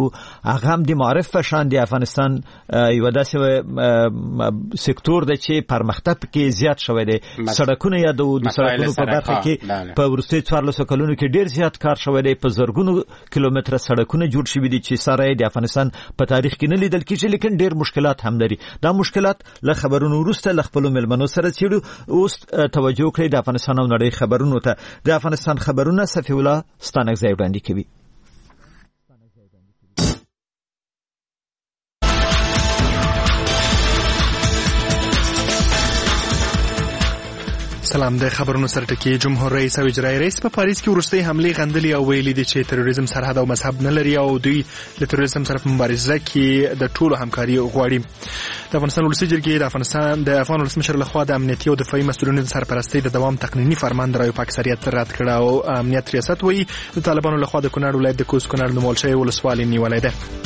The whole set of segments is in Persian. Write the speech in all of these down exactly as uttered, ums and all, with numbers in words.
هغه هم د معرف په شان د افغانستان یو داسې سکتور دی چې پرمختګ کې زیات شوی دی. سړکونه یا د سړکونو په برخه کې په وروستیو څوارلسو کلونو کې ډیر زیات کار شوی دی. په زرګونو کیلومتره سړکونه جوړ شوي دي چې سره د افغانستان په تاریخ کې نه لیدل کېږي، لیکن ډیر مشکلات هم لري. دا مشکلات له خبرونو وروسته له خپلو مېلمنو سره څېړو. اوس توجه وکړئ د افغانستان او نړۍ خبرونو ته. د افغانستان خبرونه صفي الله ستانکزی وړاندې کوي. سلام. د خبرونو سره ټکی جمهور رئیس او اجرایی رئیس په پاریس کې وروستۍ حملې غندلې او ویلي دي چې تروریزم سرحد او مذهب نه لري او دوی له تروریزم سره په مبارزه کې د ټولو همکاري غواړي. د افغانستان ولسي جرګې د افغانستان د افغان ولسمشر لخوا د امنیتي او دفاعي مسؤلینو د سرپرستۍ د دوام تقنیني فرمان د رایو په اکثریت رد کړ او امنیت ریاست وایي د طالبانو لخوا د کونړ ولایت د کوز کونړ نومول شوی ولسوالۍ نیولې ده.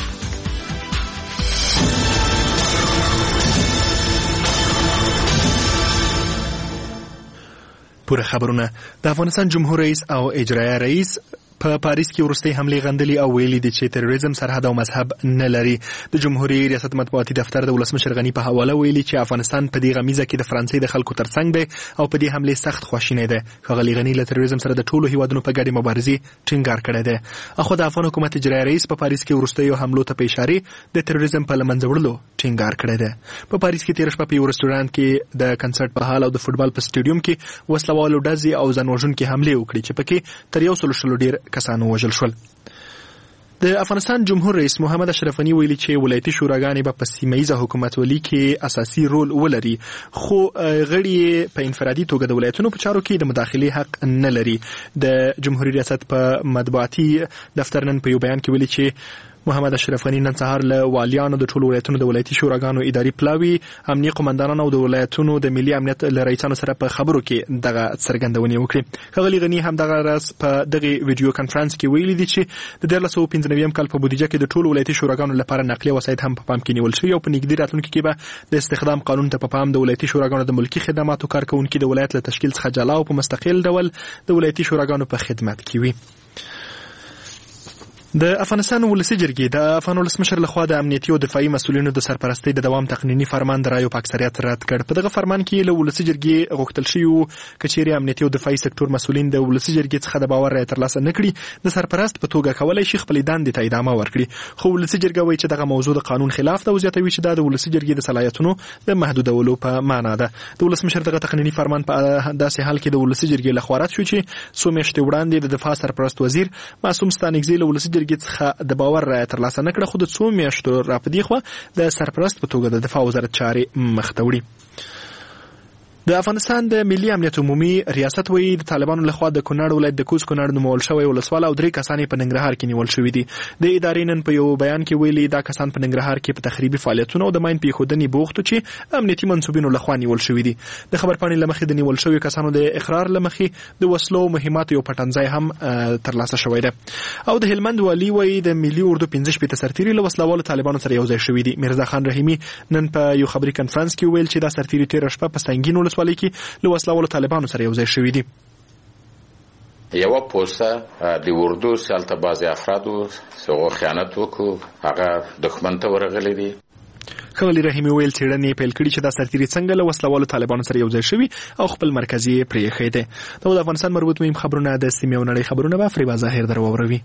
پوره خبرونه. د افغانستان جمهور رئیس او اجرایی رئیس په پاریس کې وروستۍ حملې غندلې او ویلي دي چې تروریزم سرحد او مذهب نه لري. د جمهوریت ریاست مطبوعاتي دفتر د ولسمشر غنی په حواله ویلي چې افغانستان په دې غمیزه کې د فرانسې د خلکو ترڅنګ دی او په دې حملې سخت خواشینی دی. ښاغلي غنی له تروریزم سره د ټولو هیوادونو په ګډې مبارزې ټینګار کړی دی. اخو د افغان حکومت اجرایی رئیس په پاریس کې وروستیو حملو ته په اشاره د تروریزم په لمنځه وړلو ټینګار کړی دی. په پاریس کې تیر شپه په یو رستورانت کې د کنسرت په حال او د فوټبال په سټیډیوم کې وسلوالو ډزې او ځانوژونکي حملې وکړي چې پکې تر یو سل شلو ډیر کسان وژل شول. د افغانستان جمهور رئیس محمد اشرف غنی ویلي چې ولایتي شوراګانې به په سیمه‌ایزه حکومتولي کې اساسي رول ولري، خو غړي په انفرادي توګه د ولایتونو په چارو کې د مداخلې حق نه لري. د جمهوریت ریاست په مطبوعاتي دفتر نن په یو بیان کې ویلي چې محمد اشرف غنی نن سهار له والیانو د ټولو ولایتونو د ولایتي شوراګانو اداري پلاوي، امنیه قومندانانو او د ولایتونو د ملي امنیت له رئیسانو سره په خبرو کې دغه څرګندونې وکړې. ښاغلي غنی هم دغه راز په دغه ویډیو کانفرنس کې ویلي دي چې د دیارلس سوه پنځه نوي کال په بودیجه کې د ټولو ولایتي شوراګانو لپاره نقلیه وسایط هم په پام کې نیول شوي او په نږدې راتلونکي کې به د استخدام قانون ته په پام د ولایتي شوراګانو د ملکي خدماتو کارکونکي د ولایت له تشکیل څخه جلا او په مستقل ډول د ولایتي شوراګانو په خدمت کې وي. د افغانستان ولسي جرګې د افغان ولسمشر لخوا د امنیتي او دفاعي مسؤلینو د سرپرستۍ د دوام تقنیني فرمان د رایو په اکثریت رد کړ. په دغه فرمان کې له ولسي جرګې غوښتل شوي وو که چیرې امنیتي او دفاعي سکتور مسؤلین د ولسي جرګې څخه د باور رایه ترلاسه نه کړي، د سرپرست په توګه کولی شي خپلې دندې ته ادامه ورکړي. خو ولسي جرګه وایي چې دغه موضوع د قانون خلاف ده او زیاتوي چې دا د ولسي جرګې د صلاحیتونو د محدودولو په معنا ده. د ولسمشر دغه تقنیني فرمان په داسې حال کې د ولسي جرګې لخوا رد شو چې څو میاشتې وړاندې د دفاع سرپرست وزیر معصوم ستانکزی له ولسي جرګې څخه د باور رایه ترلاسه نه کړه، خو د څو میاشتو راپدې خو د سرپرست په توګه د دفاع وزارت چارې مخ ته وړي. د افغانستان د ملي امنیت عمومي ریاست وایي د طالبانو لخوا د کونړ ولایت د کوز کونړ نومول شوی ولسوال او درې کسان په ننګرهار کې نیول شوي دي. د ادارې نن په یو بیان کې ویلي دا کسان په ننګرهار کې په تخریبي فعالیتونو او د ماین پېښودنې بوختو چې امنیتي منصوبینو لخوا نیول شوي دي. د خبرپاڼې له مخې د نیول شویو کسانو د اقرار له مخې د وسلو او مهماتو یو پټنځای هم ترلاسه شوی دی. او د هلمند والي وایي د ملي اردو پنځه شپېته سرتیري له وسلوالو طالبانو سره یو ځای شوي دي. میرزا خان رحیمي نن په یو خبري کنفرانس کې ویل چې دا سرتیري تېره شپه په سنګین ولسوالۍ کې وسلوالو طالبانو سره یو ځای شوي دي. یوه پوسته د اردو سالته بعضې افرادو هغو خیانت وکړو، هغه دښمن ته ورغلی دي. ښاغلي رحیمي ویل څېړنې پیل کړي چې دا سرتیري څنګه له وسلوالو طالبانو سره یو ځای شوي او خپل مرکز یې پرېښی دی. دا د افغانستان مربوط مهم خبرونه د سیمې او نړۍ خبرونه به فریبا ظاهر در واوروي.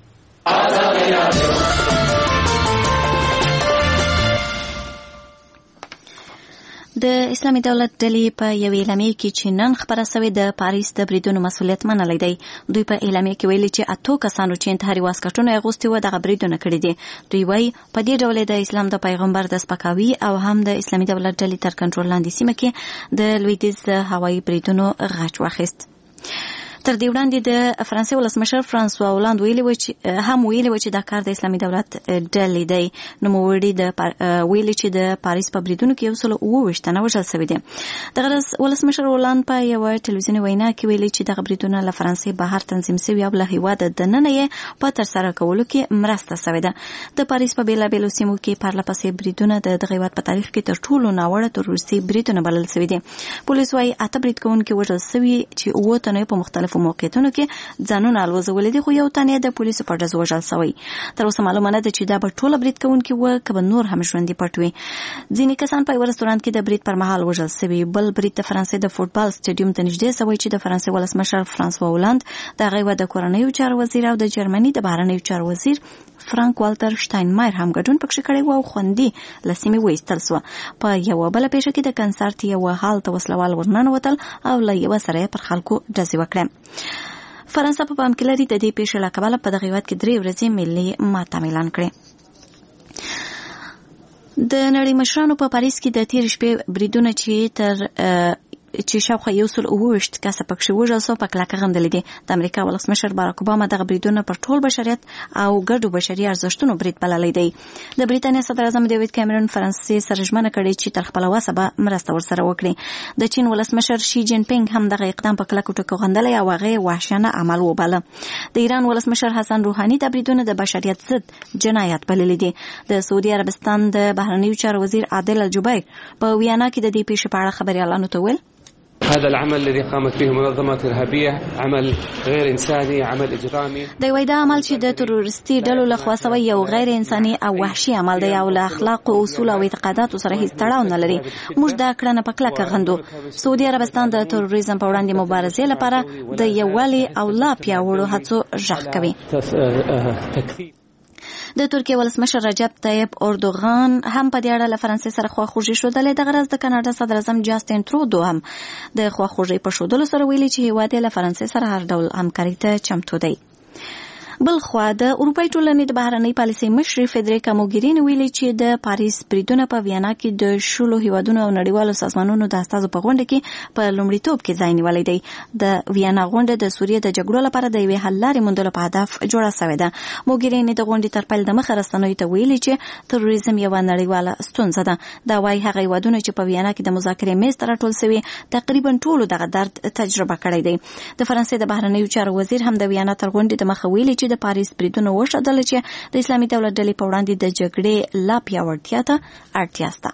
د اسلامي دولت ډلې په یوې اعلامیې کې چې نن خبره سوې د پاریس د بریدونو مسؤلیت منلی دی. دوی په اعلامیې کې ویلي چې اتو کسانو چې انتحاري واسکټونه اغوستي وو دغه بریدونه کړي دي. دوی وایي په دې ډول د اسلام د پیغمبر د سپکاوي او هم د اسلامي دولت ډلې تر کنټرول لاندې سیمه کې د لویدیځ هوایي بریدونو غچ واخیست. تر دې وړاندې د فرانسې ولسمشر فرانسوا هولند ویلي و چې هم ویلي و چې دا کار د اسلامي دولت ډلې دی. نوموړي د ویلي چې د پاریس په بریدونو کې یو سل اووه ویشت تنه وژل شوي دي. دغه ولسمشر هولند په یوه ټلویزیوني وینا کې ویلي چې دغه بریدونه له فرانسې بهر تنظیم شوي او له هېواده دننه یې په ترسره کولو کې مرسته شوې ده. د پاریس په بېلابېلو سیمو کې پرله پسې بریدونه د دغه هېواد په تاریخ کې تر ټولو ناوړه تروریستي بریدونه بلل شوي دي. پولیس وایي اته برید کوونکي وژل شوي چې اووه تنه په مختلفو مختلفو موقعیتونو کې ځانونه الوزولې دي، خو یو تن یې د پولیسو په ډزو وژل شوی. تر اوسه معلومه نه ده چې دا به ټول برید کوونکي و که به نور هم ژوندي پټ وي. ځینې کسان په یو رستورانت کې د برید پر مهال وژل شوي. بل برید د فرانسې د فوټبال سټیډیوم ته نږدې شوی چې د فرانسې ولسمشر فرانسوا هولند، د هغې و د کورنیو چارو وزیر او د جرمني د بهرنیو چارو وزیر فرانک والتر شتاینمایر هم ګډون پکښې کړی و او خوندي له سیمې وایستل سوه. په یوه بله پیښه کې د کنسرت یوه هال ته وسلوال ورننوتل او له یوه سره یې پر خلکو ډزې وکړې. فرانسه په پام کې لري د دې پیښې له کبله په دغه هېواد کې درې ورځې ملي ماتم اعلان کړې. د نړۍ مشرانو په پاریس کې د تېرې شپې بریدونه چې تر چې شاوخوا یو سل اووه ویشت کسه پکښې وژل سوه په کلکه غندلې دي. د امریکا ولسمشر باراک اوباما دغه بریدونه پر ټول بشریت او ګډو بشري ارزښتونو برید بللی دی. د بریتانیا صدر اعظم ډیوید کیمرون فرانسې سره ژمنه کړې چې تر خپله وسه به مرسته ورسره وکړي. د چین ولسمشر شي جین پینګ هم دغه اقدام په کلکو ټکو غندلی او هغه یې وحشیانه عمل وباله. د ایران ولسمشر حسن روحاني د بریدونه د بشریت ضد جنایت بللی دي. د سعودي عربستان د بهرنیو چارو وزیر عادل الجبیر په ویانا کې د دې پیښې په اړه خبریالانو ته ویل: هذا العمل الذي قامت به منظمات إرهابية عمل غير إنساني، عمل إجرامي. د وای دا عمل چې د تروریستي ډلو لخوا سوی یو غیر انساني او وحشي عمل دی او له اخلاقو، اصول او اعتقاداتو سره هیڅ تړاو نه لري. موږ دا کړنه په کلکه غندو. سعودي عربستان د تروریزم په وړاندې مبارزې لپاره د یووالي او لا پیاوړو هڅو غږ کوي. د ترکیه ولسمشر رجب طیب اردوغان هم په دې اړه له فرانسې سره خواخوږي ښودلې. دغه ورځ د کاناډا صدر اعظم جاستین ترودو هم د خواخوږۍ په ښودلو سره ویلي چې هېواد یې له فرانسې سره هر ډول همکارۍ ته چمتو دی. بل خوا د اروپای ټولنې د بهرنۍ پالیسۍ مشرې فدریکا موګریني ویلي چې د پاریس بریدونه په ویانا کې د شلو هیوادونو او نړیوالو سازمانونو د استازو په غونډه کې په لومړیتوب کې ځای نیولی دی. د ویانا غونډه د سوریې د جګړو لپاره د یوې حل لارې موندلو په هدف جوړه شوې ده. موګریني د غونډې تر پیل دمخه رسنیو ته ویلي چې تروریزم یوه نړیواله ستونزه ده. دا وايي هغه هیوادونه چې په ویانا کې د مذاکرې میز ته راټول شوي تقریبا ټولو دغه درد تجربه کړی دی. د فرانسې د بهرنیو چارو وزیر هم د ویانا تر غونډې دمخه ویلي چې د پاریس بریدونه وښودل چې د اسلامي دولت ډلې په وړاندې د جګړې لا پیاوړتیا ته اړتیا شته.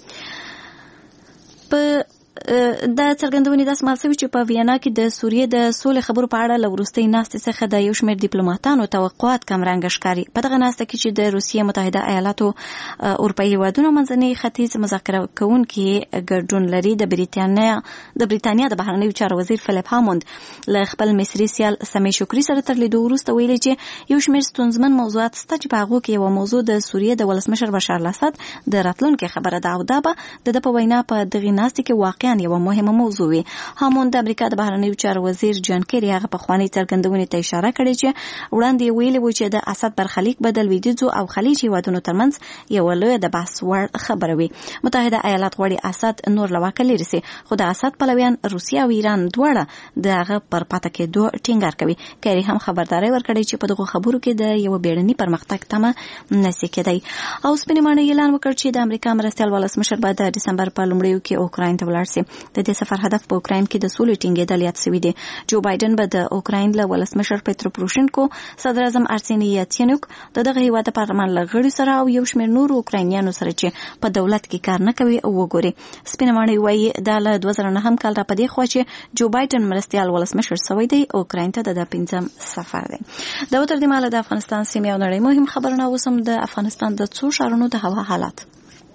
په دا څرګندونې داسې محسوس شوي چې په ویانا کې د سوریې د سولې خبرو په اړه له وروستۍ ناستې څخه د یو شمېر ډیپلوماتانو توقعات کمرنګه ښکاري. په دغه ناسته کې چې د روسیې متحده ایالاتو، اروپایي هیوادونو، منځني ختیځ مذاکره کوونکي ګډون لري. د بریتانیا د بریتانیا د بهرنیو چارو وزیر فلیپ هاموند له خپل مصري سیال سمیع شکري سره تر لیدو وروسته ویلي چې یو شمېر ستونزمن موضوعات شته چې په هغو کې یوه موضوع د سوریې د ولسمشر بشار الاسد د راتلونکي خبره ده او دا به د ده په وینا په دغې ناستې کې واقعا یوه مهمه موضوع وي. هاموند د امریکا د بهرنیو چارو وزیر جان کیری هغه پخوانۍ څرګندونې ته اشاره کړې چې وړاندې یې ویلي و چې د اسد برخلیک به د لویدیځو او خلیج هیوادونو ترمنځ یوه لویه د بحث وړ خبره وي. متحده ایالات غواړي اسد نور له واکه لرې سي، خو د اسد پلویان روسیه او ایران دواړه د هغه پر پاته کېدو ټینګار کوي. کیری هم خبرداری ورکړی چې په دغو خبرو کې د یوه بیړني پرمختګ تمه نشي کېدی. او سپینې ماڼۍ اعلان وکړ چې د امریکا مرستیال ولسمشر به د ډسمبر په لومړیو کې اوکراین ته ولاړ سي. د دې سفر هدف په اوکراین کې د سولې ټینګېدل یاد شوي دي. جو بایدن به د اوکراین له ولسمشر پیترو پروشنکو، صدر اعظم ارسینی یاتسینوک، د دغه هیواد د پارلمان له غړي سره او یو شمېر نورو اوکراینیانو سره چې په دولت کې کار نه کوي وګوري. سپینه ماڼۍ وایي دا له دوه زره نهم کال را په دې خوا چې جو بایدن مرستیال ولسمشر سوی دی. اوکراین ته د پنځم سفر دی. دا تر دې مهاله د افغانستان سیمې او نړۍ مهم خبرونه. اوس هم د افغانستان د څو ښارونو د هوا حالات.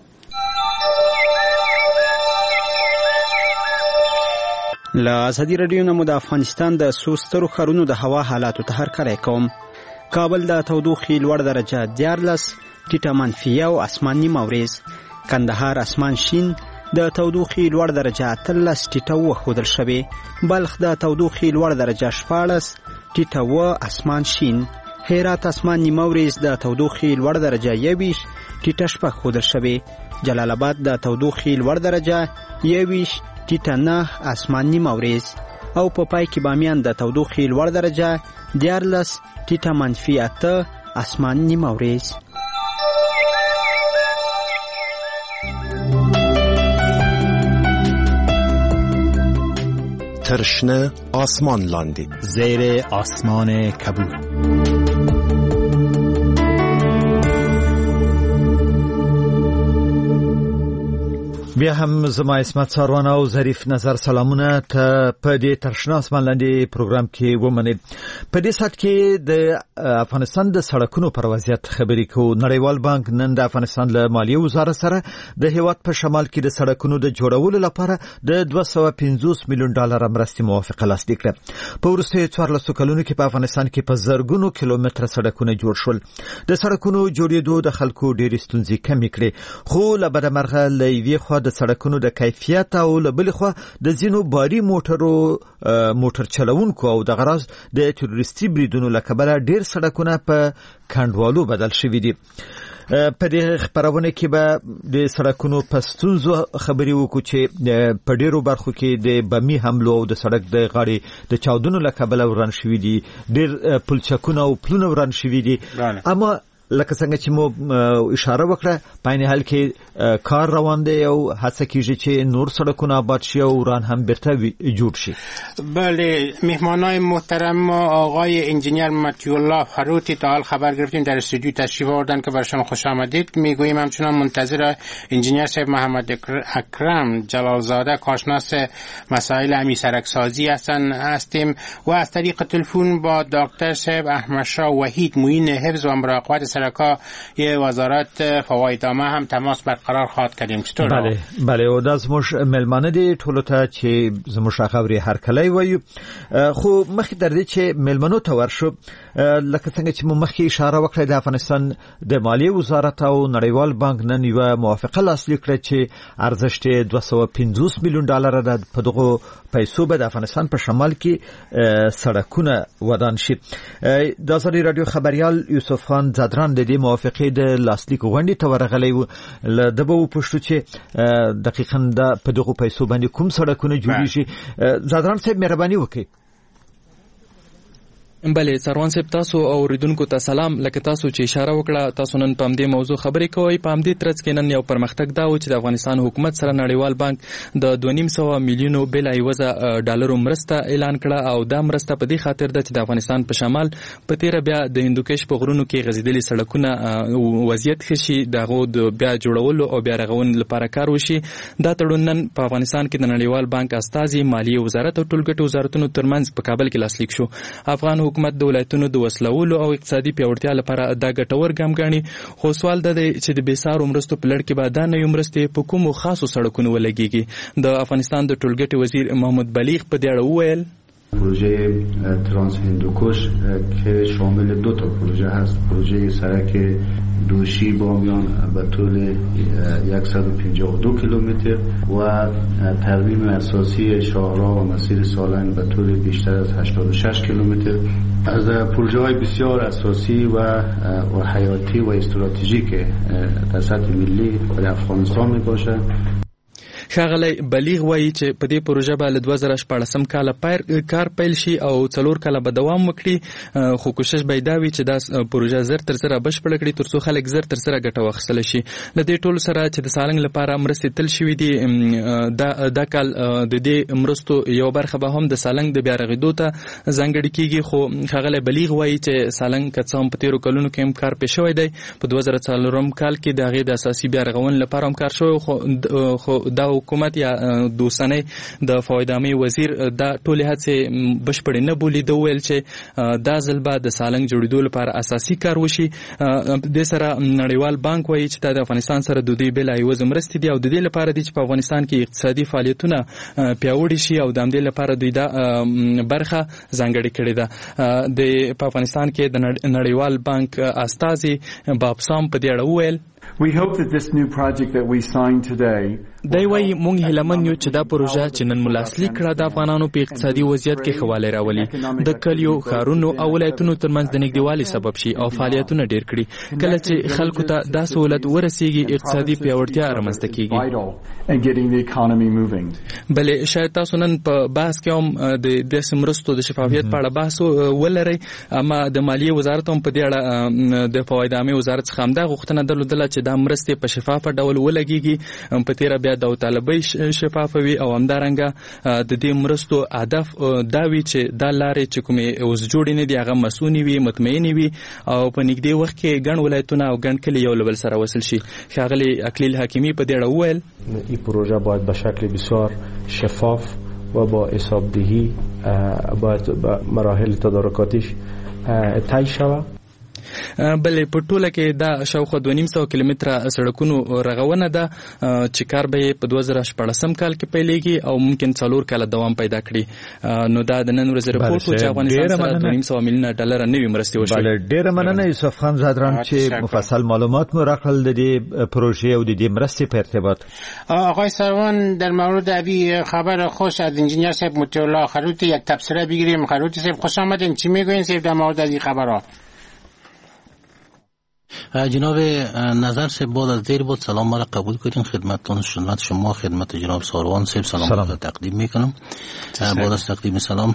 له ازادي راډیو نه مو د افغانستان د څو سترو ښارونو د هوا حالاتو ته هرکلی کوم. کابل د تودوخې لوړ درجه دیارلس، ټیټه منفي یو، اسمان نیم اوریز. کندهار اسمان شین، د تودوخې لوړ درجه اتلس، ټیټه اوه ښودل شوې. بلخ د تودوخې لوړ درجه شپاړس، ټیټه اوه، اسمان شین. هرات اسمان نیم اوریز، د تودوخې لوړ درجه یوویشت، ټیټه شپږ ښودل شوې. جلال آباد د تودوخې لوړ درجه یوویشت، ټیټه نه، اسمان نیم اوریز. او په پای کې بامیان د تودوخې لوړ درجه دیارلس، ټیټه منفي اته، اسمان نیم اوریز. ترشنه آسمان لاندې، زیر آسمان کبود. بیا هم زما اسمت ساروان او ظریف نظر سلامونه ته په دې ترشناس باندې پروګرام کې ومنید. په دې سات کې د افغانستان د سړکونو پر وضعیت خبرې کوو. نړیوال بانک نن د افغانستان له مالیې وزارت سره د هیواد په شمال کې د سړکونو د جوړولو لپاره د دوه سوه پنځوس میلیون ډالر مرستې موافقه لاسلیک کړه. په وروستیو څوارلسو کلونو کې په افغانستان کې په زرګونو کیلومتره سړکونه جوړ شول. د سړکونو جوړېدو د خلکو ډېرې ستونزې کمې کړې، خو له بده مرغه له یوې خوا د سړکونو د کیفیت او له بلې خوا د ځینو باري موټرو موټر چلوونکو او د غراض د تروریستي بریدونو له کبله ډېر سړکونه په کنډوالو بدل شوي دي. په دې خبرونه کې به د سړکونو په ستونزو خبرې وکړو چې په ډېرو برخو کې د بمي حملو او د سړک د غاړې د چاودنو له کبله وران شوي دي، ډېر پلچکونه او پلونه وران شوي دي. اما لکه څنګه چې مو اشاره وکړه په عین حال کې کار روان دی او هڅه کیږي چې نور سړکونه آباد شي او وران هم بیرته جوړ شي. بله، مهمانای محترم آقای انجینیر مطیع الله فروتی تا حال خبر گرفتیم در استودیو تشریف آوردن که بر شما خوش آمدید. میگوییم همچنان منتظر انجینیر صاحب محمد اکرم جلالزاده کارشناس مسائل امی سرکسازی هستن هستیم و از طریق تلفن با دکتر صاحب احمد شاه وحید معین حفظ و مراقبت سرکای وزارت فوایدنامه هم تماس برقرار خواهد کردیم. چطور؟ بله بله او د زموږ ملمانه دي ټولو ته چې زموږ خبرې هر کله وایو، خو مخکې در دې چې ملمنو ته ورشو لکه څنګه چې مو مخکې اشاره وکړه د افغانستان د مالیې وزارت او نړیوال بانک نن یوه موافقه لاسلیک کړه چې ارزښت یې دوه سوه پنځوس میلیون ډالر ده. په دغو پیسو به د افغانستان په شمال کې سړکونه ودان شي. د ازادي راډیو خبریال یوسف خان زادران د دې موافقې د لاسلیک غونډې ته ورغلی و. له ده به وپوښتو چې دقیقاً په دغو پیسو باندې کوم سړکونه جوړیږي. زادران صاحب مهرباني وکړئ. بله سروان صاحب، تاسو اوریدونکو ته سلام. لکه تاسو چې اشاره وکړه، تاسو نن په دې موضوع خبرې کوئ. په دې ترڅ کې نن یو پرمختګ دا و چې د افغانستان حکومت سره نړیوال بانک د دوه نیم سوه میلیونو بل ایوزه ډالرو مرسته اعلان کړه او دا مرسته په دې خاطر ده چې د افغانستان په شمال په تیر بیا د هندوکش په غرونو کې غځېدلي سړکونه وضعیت ښه شي، دغه د بیا جوړولو او بیا رغونې لپاره کار وشي. دا تړون نن په افغانستان کې د نړیوال بانک استازي، مالیې وزارت او ټولګټو وزارتونو ترمنځ په کابل کې لاسلیک شو. افغان حکومت د ولایتونو د وسلولو او اقتصادي پیاوړتیا لپاره دا ګټور ګام ګڼي، خو سوال ده چې د بېسارو مرستو په لړ کې به دا نوې مرستې په کومو خاصو سړکونو ولګېږي. د افغانستان د ټولګټې وزیر محمود بلیغ په دې اړه وویل: پروژه ترانس هندوکش که شامل دو تا پروژه هست، پروژه سرک دوشی بامیان به طول صد و پنجاه و دو کیلومتر و ترمیم اساسی شاهراه و مسیر سالنگ به طول بیشتر از هشتاد و شش کیلومتر. از پروژه های بسیار اساسی و و حیاتی و استراتژیک در سطح ملی برای افغانستان می باشد. ښاغلی بلیغ وایي چې په دې پروژه به له دوه زره شپاړسم کاله کار پیل شي او څلور کاله به دوام وکړي، خو کوشش به یې دا وي چې دا پروژه زر تر زره بشپړه کړي تر څو خلک زر تر زره ګټه واخیستلی شي. له دې ټولو سره چې د سالنګ لپاره مرستې تل شوي دي، دا دا کال د دې مرستو یوه برخه به هم د سالنګ د بیا رغېدو ته ځانګړې کېږي. خو ښاغلی بلیغ وایي چې سالنګ که څه هم په تېرو کلونو کې هم کار پې شوی دی، په دوه زره څلورم کال کې د هغې د اساسي بیا رغونې لپاره هم کار شوی، خو دا حکومت یا دوسنۍ د فوایدنامې وزیر دا ټولې هڅې بشپړې نه بولي. ده وویل چې دا ځل به د سالنګ جوړېدو لپاره اساسي کار وشي. دې سره نړیوال بانک وایي چې دا د افغانستان سره د دوی بېل ایوزه مرستې دي او د دې لپاره دي چې په افغانستان کې اقتصادي فعالیتونه پیاوړي شي او د همدې لپاره دوی دا برخه ځانګړې کړې ده. د په افغانستان کې د نړیوال بانک استازي بابسام په دې اړه وویل: We hope that this new project that we signed today دی وایي مونږ هیلهمن یو چې دا پروژه چې نن مو لاسلیک کړه د افغانانو په اقتصادي وضعیت کې ښه والی راولي، د کلیو، ښارونو او ولایتونو ترمنځ د نږدېوالي سبب شي او فعالیتونه ډېر کړي. کله چې خلکو ته دا سهولت ورسیږي، اقتصادي پیاوړتیا رامنځته کېږي. بلې شاید تاسو نن په بحث کې هم د داسې مرستو د شفافیت په اړه بحث ولرئ، اما د مالیې وزارت هم په دې اړه د فوایدنامې وزارت څخه همدا غوښتنه درلودله چې چې دا مرستې په شفافه ډول ولګيږي په تیر بیا د طالبي شفافه وي او همدارنګه د دې مرستو هدف دا وي چې دا لارې چې کومې اوس جوړې نه دي هغه مسؤونی وي مطمئنی وي او په نږدې وخت کې ګڼ ولایتونه او ګڼ کلي یو لبل سره وصل شي. ښاغلي اکلیل حکیمی په دې اړه وویل این پروژه باید به شکل بسیار شفاف و با حسابدهی باید مراحل تدارکاتیش طی شود. بلې په ټوله کې دا شاوخوا دوه نیم سوه کیلومتره سړکونو رغونه ده چې کار به په دوه زره شپاړسم کال کې پیلېږي او ممکن څلور کاله دوام پیدا کړي. نو دا د نن ورځې رپورټ و چې افغانستان سره دوه نیم سوه میلیونه ډالره نوې مرستې وشوې. بله ډېره مننه یوسف خان زادران چې مفصل معلومات مو راکړل د دې پروژې او د دې مرستې په ارتباط. آقای سروان در مورد ابی خبر خوش از انجینیر صاحب مطیع الله خروتی یک تبصره بگیریم. خروتی صاحب خوش آمدین. چی میگوین صاحب در مورد این خبرها؟ جناب نظر صاحب بعد از دیر بود سلام مرا قبول کنین. خدمتتون خدمت شما خدمت جناب ساروان صاحب سلام, سلام. تقدیم میکنم. بعد از تقدیم سلام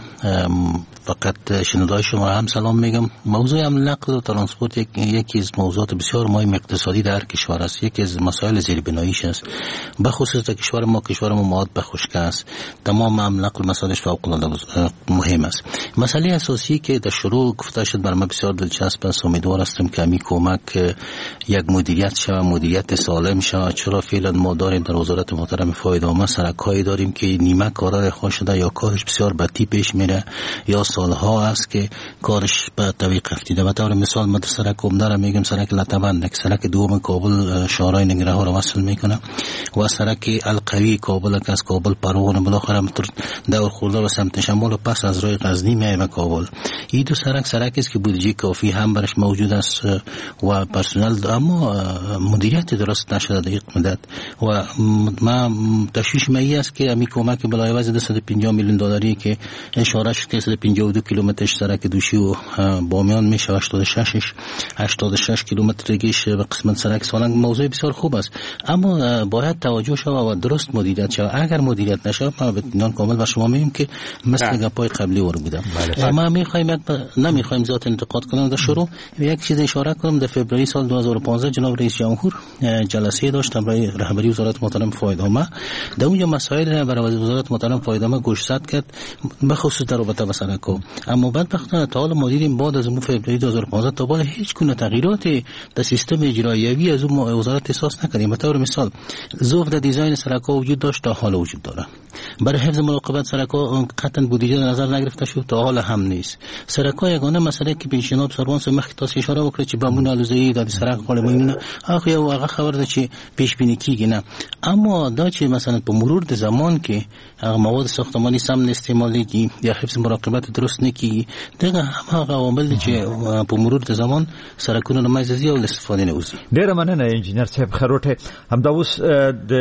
فقط شنوندای شما هم سلام میگم. موضوع عمل نقل و ترانسپورت یک یکی از موضوعات بسیار مهم اقتصادی در کشور است. یکی از مسائل زیربناییش است. به خصوص در کشور ما کشور ما مواد به خشک است. تمام عمل نقل مسائلش فوق العاده مهم است. مسئله اساسی که در شروع گفته شد برام بسیار دلچسب است. امیدوار هستم که می کمک که یک مدیریت شود مدیریت سالم شود. چرا فعلا ما داریم در وزارت محترم فایده‌آمد سرک‌هایی داریم که نیمه کارا رها شده یا کارش بسیار بدی پیش میره یا سالها است که کارش به توقف افتاده. به طور مثال ما در سرک عمده را میگم سرک لطبند که سرک دوم کابل شارای ننگرهار را وصل میکنه و سرک القوی کابل که از کابل پروانه بالاخره دور خورده و سمت شمال و پس از راه غزنی میای به کابل. این دو سرک سرکی است که بودجه کافی هم برش موجود است و پرسنل اما مدیریت درست نشده در یک مدت و ما تشویش می است که امی کمک بلایوازی دویست و پنجاه میلیون دلاری که اشاره شد که صد و پنجاه و دو کیلومتر سرک دوشی و بامیان میشه هشتاد و شش هشتاد و شش کیلومتر دیگهش به قسمت سرک سالنگ موضوع بسیار خوب است اما باید توجه شود و درست مدیریت شود. اگر مدیریت نشود ما به اطمینان کامل به شما میگیم که مثل گپای قبلی ور بودم. ما میخوایم نمیخوایم ذات انتقاد کنم در شروع یک چیز اشاره کنم. در فوریه سال دو هزار و پانزده جناب رئیس جمهور جلسه داشت برای رهبری وزارت محترم فایده‌آمد. در اونجا مسائل برای وزارت محترم فایده‌آمد گوشزد کرد به خصوص در رابطه با سرک‌ها. اما بدبختانه تا حالا ما دیدیم بعد از اون فوریه دو هزار و پانزده تا بالا هیچ گونه تغییراتی در سیستم اجرایی از اون وزارت احساس نکردیم. به طور مثال ضعف در دیزاین سرک‌ها وجود داشت تا حالا وجود داره. برای حفظ مراقبت سرک‌ها قطعاً بودجه در نظر نگرفته شد تا حالا هم نیست. سرک‌ها یگانه مسئله که پیش جناب سروان مخکې تاسو اشاره وکړه چې بمونه الوزي د سرک قالمونه اخو یو هغه خبر ده چې پیش بینی کیږي نه اما دا چې مثلا په مرور د زمان کې هغه مواد ساختمانی سم استعمالېږي یا حفظ مراقبت درست نه کیږي دغه هم هغه عوامل چې په مرور د زمان سرکونه له منځه ځي او استفاده نه وځي. ډېر مننه انجینر صاحب خروټه. همدا اوس د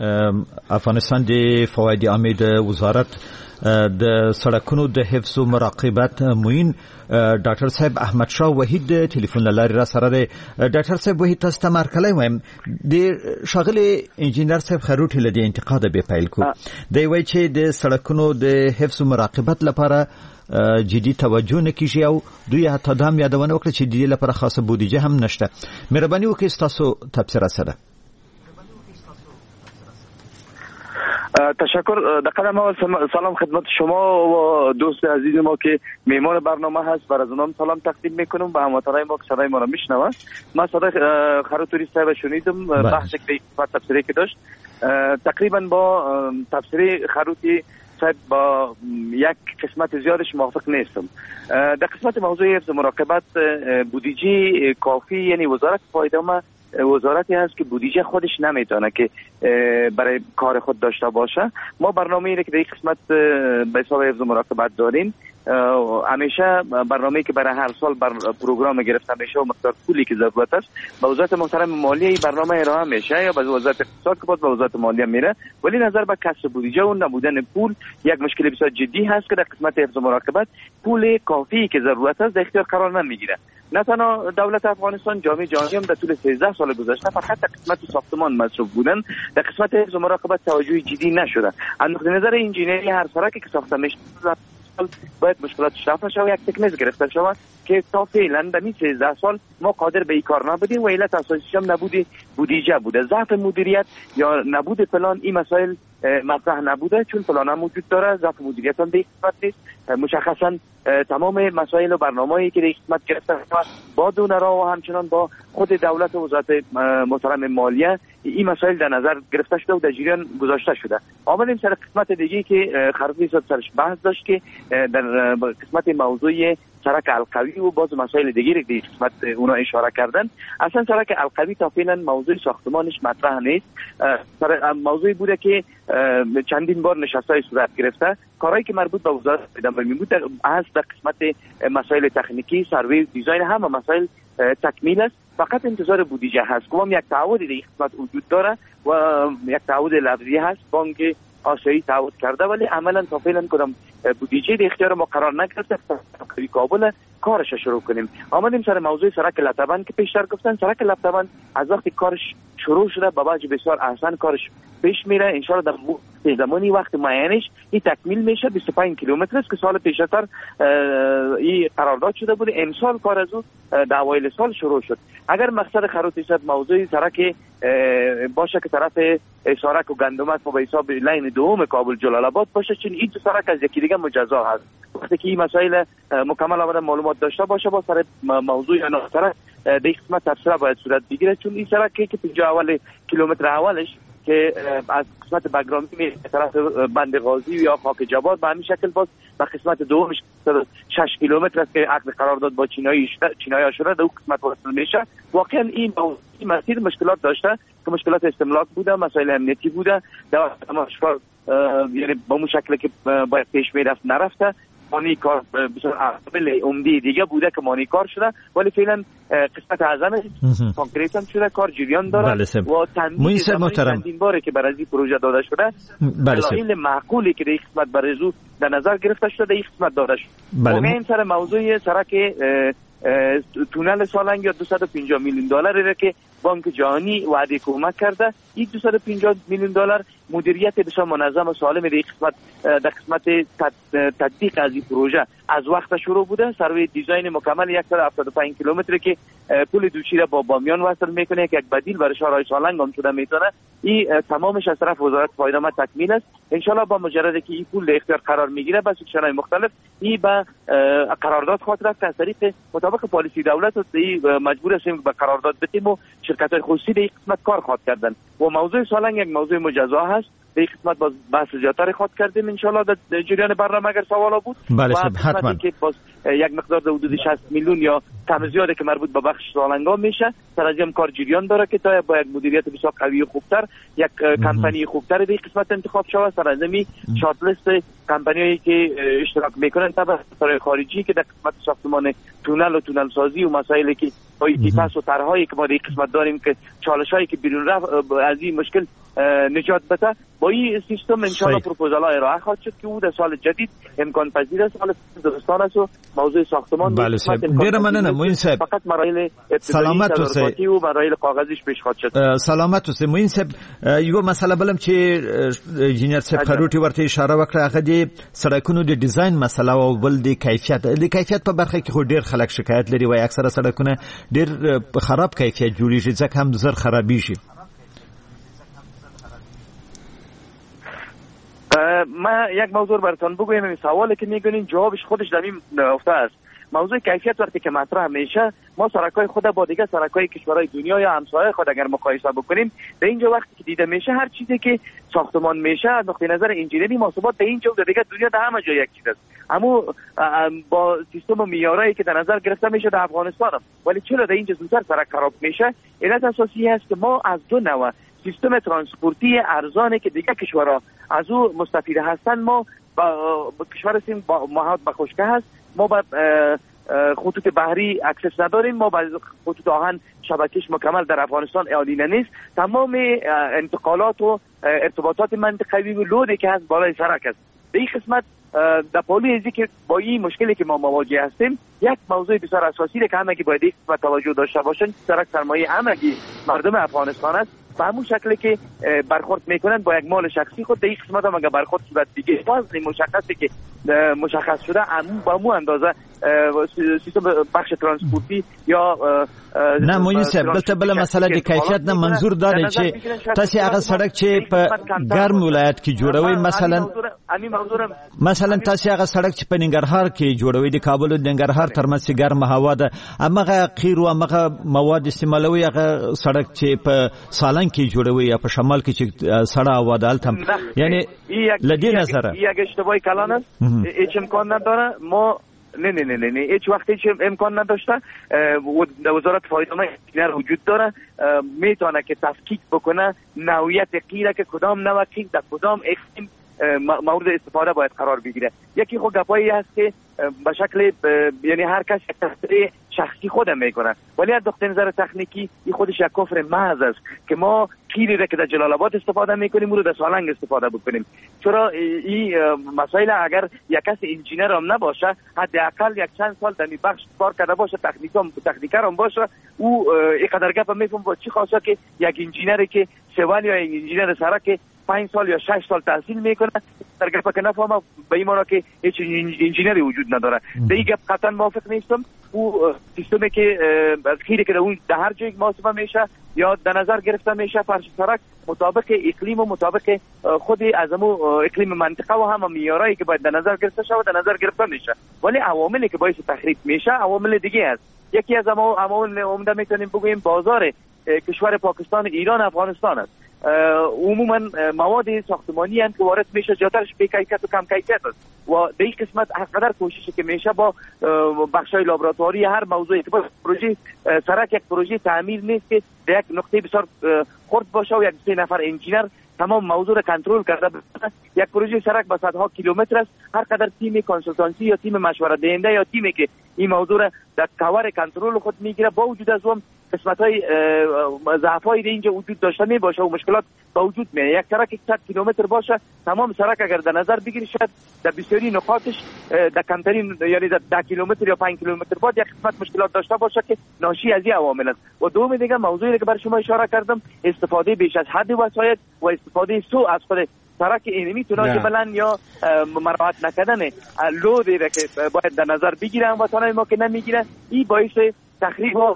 افغانستان د فواید عامه د وزارت د سړکونو د حفظ او مراقبت معین ډاکټر صاحب احمد شاه وحید ټلیفون لاري را سره دی. ډاکټر صاحب وحید تاسو ته مرکلای وایم د شاغلی انجینر صاحب خروټی لدی انتقاد به پیل کو دی وای چې د سړکونو د حفظ او مراقبت لپاره جدي توجه نه کیږي او دوی حتی دا هم یادونه وکړه چې د دې لپاره خاصه بودجه هم نشته. مهرباني وکړئ تاسو تبصره سره. تشکر. در قدم اول سلام خدمت شما و دوست عزیز ما که میهمان برنامه هست. بر از اونم سلام تقدیم میکنم به هموطنای ما که صدای ما را میشنوند. من صدای خروتوری صاحب شنیدم بحث که تفسیری که داشت تقریبا با تفسیری خروتی صاحب با یک قسمت زیادش موافق نیستم. در قسمت موضوع حفظ مراقبت بودجه کافی یعنی وزارت فایده‌آمد وزارتی هست که بودجه خودش نمیتونه که برای کار خود داشته باشه. ما برنامه‌ای که در این قسمت به حساب حفظ مراقبت داریم همیشه برنامه‌ای که برای هر سال بر پروگرام گرفته میشه و مقدار پولی که ضرورت است به وزارت محترم مالیه برنامه ارائه میشه یا به وزارت اقتصاد که باز به وزارت مالیه میره ولی نظر به کسر بودجه و نبودن پول یک مشکل بسیار جدی هست که در قسمت حفظ مراقبت پول کافی که ضرورت است در اختیار قرار نمیگیره. نه تنها دولت افغانستان جامعه جهانی هم در طول سیزده سال گذشته فقط در قسمت ساختمان مصروف بودن در قسمت حفظ مراقبت توجه جدی نشده. از نقطه نظر انجینری هر سرکی که ساخته میشه باید مشکلاتش رفع شود و یک تکنیز گرفته شود که تا فعلا در این سیزده سال ما قادر به این کار نبودیم و علت اساسیش هم نبوده بودجه بوده، ضعف مدیریت یا نبود پلان. این مسائل مطرح نبوده چون پلان هم وجود داره، ضعف مدیریت هم به قسمت نیست. مشخصا تمام مسائل و برنامه‌ای که در قسمت گرفته با دونرها و همچنان با خود دولت و وزارت محترم مالیه این مسائل در نظر گرفته شده و در جریان گذاشته شده. آمدیم سر قسمت دیگه که خرطی صد سرش بحث داشت که در قسمت موضوع سرک القوی و باز مسائل دیگری که در قسمت اونا اشاره کردن. اصلا سرک القوی تا فعلا موضوع ساختمانش مطرح نیست. موضوعی بوده که چندین بار نشست‌های صورت گرفته. کارهایی که مربوط به وزارت اداره بود از در قسمت مسائل تکنیکی، سروی، دیزاین، همه مسائل تکمیل است. فقط انتظار بودجه هست. که یک تعهدی در این قسمت وجود داره و یک تعهد لفظی هست. بانک آسیایی تعهد کرده ولی عملا تا فعلا کدام بودجه در اختیار ما قرار نگرفته تا کابل کارش شروع کنیم. آمدیم سر موضوع سرک لطبن که پیشتر گفتن. سرک لطبن از وقتی کارش شروع شده به وجه بسیار احسن کارش پیش میره. ان شاء الله در زمانی وقت معینش این تکمیل میشه. بیست و پنج کیلومتر است که سال پیشتر این قرارداد شده بود. امسال کار از او در اوایل سال شروع شد. اگر مقصد خروطی صد موضوع سرک باشه که طرف سرک و گندمک و به حساب لین دوم کابل جلال آباد باشه، چون این دو سرک از یکی دیگه مجزا هست. وقتی که این مسائل مکمل آمده معلومات داشته باشه با سر موضوع یا نه سرک در قسمت تفسیر باید صورت بگیره، چون این سرکی که پنجاه اول کیلومتر اولش که از قسمت بگرامی می طرف بند غازی یا خاک جواد به همین شکل باز به قسمت دومش شش کیلومتر است که عقد قرارداد با چینایی چینایی شده در اون قسمت وصل میشه. واقعا این این مسیر مشکلات داشته که مشکلات استملاک بوده، مسائل امنیتی بوده، در مشکل یعنی با اون شکلی که باید پیش میرفت نرفته. مانی کار بسیار عامل عمده دیگه بوده که مانی کار شده ولی فعلا قسمت اعظمش کانکریت هم شده، کار جریان داره و تمدید چندین باره که برای این پروژه داده شده دلایل معقولی که در این قسمت برای زو در نظر گرفته شده در این قسمت داده شده. واقعا این سر موضوع سرک تونل سالنگ یا دویست و پنجاه میلیون دلار که بانک جهانی وعده کمک کرده. این دویست و پنجاه میلیون دلار مدیریت بسیار منظم و سالم در قسمت در قسمت تطبیق از این پروژه از وقت شروع بوده. سروی دیزاین مکمل صد و هفتاد و پنج کیلومتر که پل دوشیره با بامیان وصل میکنه که یک بدیل برای شهرهای سالنگ هم شده میتونه. این تمامش از طرف وزارت پایدارمند تکمیل است. ان شاء الله با مجرد که این پول در اختیار قرار میگیره با سکشن‌های مختلف این به قرارداد خاطر است. از طریق مطابق پالیسی دولت است مجبور هستیم به قرارداد بدیم و شرکت‌های خصوصی در این قسمت کار خواهد کردن و موضوع سالنگ یک موضوع مجزا هست. در این قسمت باز بحث زیادتر خواهد کردیم ان شاء الله در جریان برنامه اگر سوالا بود. بله حتما که باز یک مقدار در حدود شصت میلیون یا کم زیاده که مربوط به بخش سالنگا میشه. سر از هم کار جریان داره که تا با یک مدیریت بسیار قوی و خوبتر یک کمپانی خوبتر در این قسمت انتخاب شود. سر از می شارت لیست کمپانیایی که اشتراک میکنن طرف خارجی که در قسمت ساختمان تونل و تونل سازی و مسائلی که با ایتیپاس و طرحهایی که ما در قسمت داریم که چالشایی که بیرون رفت از این مشکل نجات بده با این سیستم ان شاء الله پروپوزال های ارائه خواهد شد که او در سال جدید امکان پذیر است. سال درستان است و موضوع ساختمان بله ډیر مننه موین صاحب. فقط مراحل سلامت اوسئ و مراحل کاغذیش پیش خواهد شد. سلامت اوسئ موین صاحب. یو مسله بلم چې انجینر صاحب خروټي ورته اشاره وکړه هغه د سړکونو د ډیزاین مسله او بل د کیفیت د کیفیت په برخه کې خو ډیر خلک شکایت لري و اکثره سړکونه ډیر خراب کیفیت جوړیږي ځکه هم زر خرابېږي. ما یک موضوع براتون بگویم. این سوالی که میگونین جوابش خودش در این نقطه است. موضوع کیفیت وقتی که مطرح میشه ما سرکای خود با دیگه سرکای کشورهای دنیا یا همسایه خود اگر مقایسه بکنیم به اینجا وقتی که دیده میشه هر چیزی که ساختمان میشه از نقطه نظر انجینری محاسبات به اینجا و دیگه دنیا در همه جا یک چیز است. اما با سیستم و معیارایی که در نظر گرفته میشه در افغانستان هم. ولی چرا در اینجا زودتر سرک خراب میشه؟ علت اساسی است که ما از دو نوع سیستم ترانسپورتی ارزانه که دیگه کشورها از او مستفید هستن ما با کشور هستیم با محاط به خشکه هست. ما با خطوط بحری اکسس نداریم. ما با خطوط آهن شبکهش مکمل در افغانستان اعلینه نیست. تمام انتقالات و ارتباطات منطقوی و لودی که هست بالای سرک است. به این قسمت در پالی ازی که با این مشکلی که ما مواجه هستیم یک موضوع بسیار اساسی که همگی باید این قسمت توجه داشته باشن. سرک سرمایه همگی مردم افغانستان است. به همون شکلی که برخورد میکنن با یک مال شخصی خود در این قسمت هم اگر برخورد صورت دیگه وزن مشخصی که مشخص شده با همون اندازه سیستم بخش ترانسپورتی یا نه موین صاحب دلته بل مسله د کیفیت نه منظور داره چې تاسو هغه سړک چې په ګرم ولایت کې جوړوي مثلا مثلا تاسو هغه سړک چې په ننګرهار کې جوړوي د کابل او ننګرهار ترمنځ ګرم هوا ده امغه قیر او امغه مواد استعمالوي هغه سړک چې په سالنګ کې جوړوي یا په شمال کې چې سړه هوا ده التم یعنی لدی نظر یک اشتباهی کلان است هیچ امکان نداره ما نه نه نه نه هیچ وقتی هیچ امکان نداشته وزارت فایده‌مند انجینر وجود داره میتونه که تفکیک بکنه نوعیت قیره که کدام نوع قیر در کدام اقلیم مورد استفاده باید قرار بگیره. یکی خود گپایی هست که به شکل یعنی هر کس یک تصریح شخصی خودم میکنه ولی از نقطه نظر تکنیکی این خودش یک کفر محض است که ما قیری را که در جلال آباد استفاده میکنیم رو در سالنگ استفاده بکنیم. چرا این مسائل اگر یک کس انجینر هم نباشه حداقل یک چند سال در این بخش کار کرده باشه تکنیکم تکنیکر هم باشه او اینقدر گپ میفهم با چی خاصه که یک انجینری که سوال یا انجینر سرک پنج سال یا شش سال تحصیل میکنه در گپ که نفهمه به این معنی که هیچ انجینری وجود نداره. در این گپ قطعا موافق نیستم. او سیستمی که از خیلی که اون در هر جای محاسبه میشه یا در نظر گرفته میشه فرش سرک مطابق اقلیم و مطابق خود از امو اقلیم منطقه و هم معیارایی که باید در نظر گرفته شود در نظر گرفته میشه ولی عواملی که باعث تخریب میشه عوامل دیگه است. یکی از عوامل عمده میتونیم بگوییم بازار کشور پاکستان ایران افغانستان است. عموما مواد ساختمانی هم که وارد میشه زیادترش بی کیفیت و کم کیفیت است و در این قسمت هرقدر کوششی که میشه با بخشای لابراتواری هر موضوعی که پروژه سرک یک پروژه تعمیر نیست که در یک نقطه بسیار خرد باشه و یک سه نفر انجینر تمام موضوع را کنترل کرده باشه. یک پروژه سرک به صدها کیلومتر است. هر قدر تیم کنسولتانسی یا تیم مشورت دهنده یا تیمی که این موضوع را در کاور کنترل خود میگیره با وجود از اون قسمت‌های ضعف‌های اینجا وجود داشته می باشه و مشکلات با وجود میاد. یک سرک صد کیلومتر باشه تمام سرک اگر در نظر بگیری شاید در بسیاری نقاطش در کمترین یعنی در ده کیلومتر یا پنج کیلومتر بعد یک قسمت مشکلات داشته باشه که ناشی از این عوامل است. و دوم دیگه موضوعی که بر شما اشاره کردم استفاده بیش از حد وسایل و استفاده سوء از خود سرک اینمی توناژ بلند یا مراعات نکردن لودی را که باید در نظر بگیرن و تنهای ما که نمیگیرن این باعث تخریب و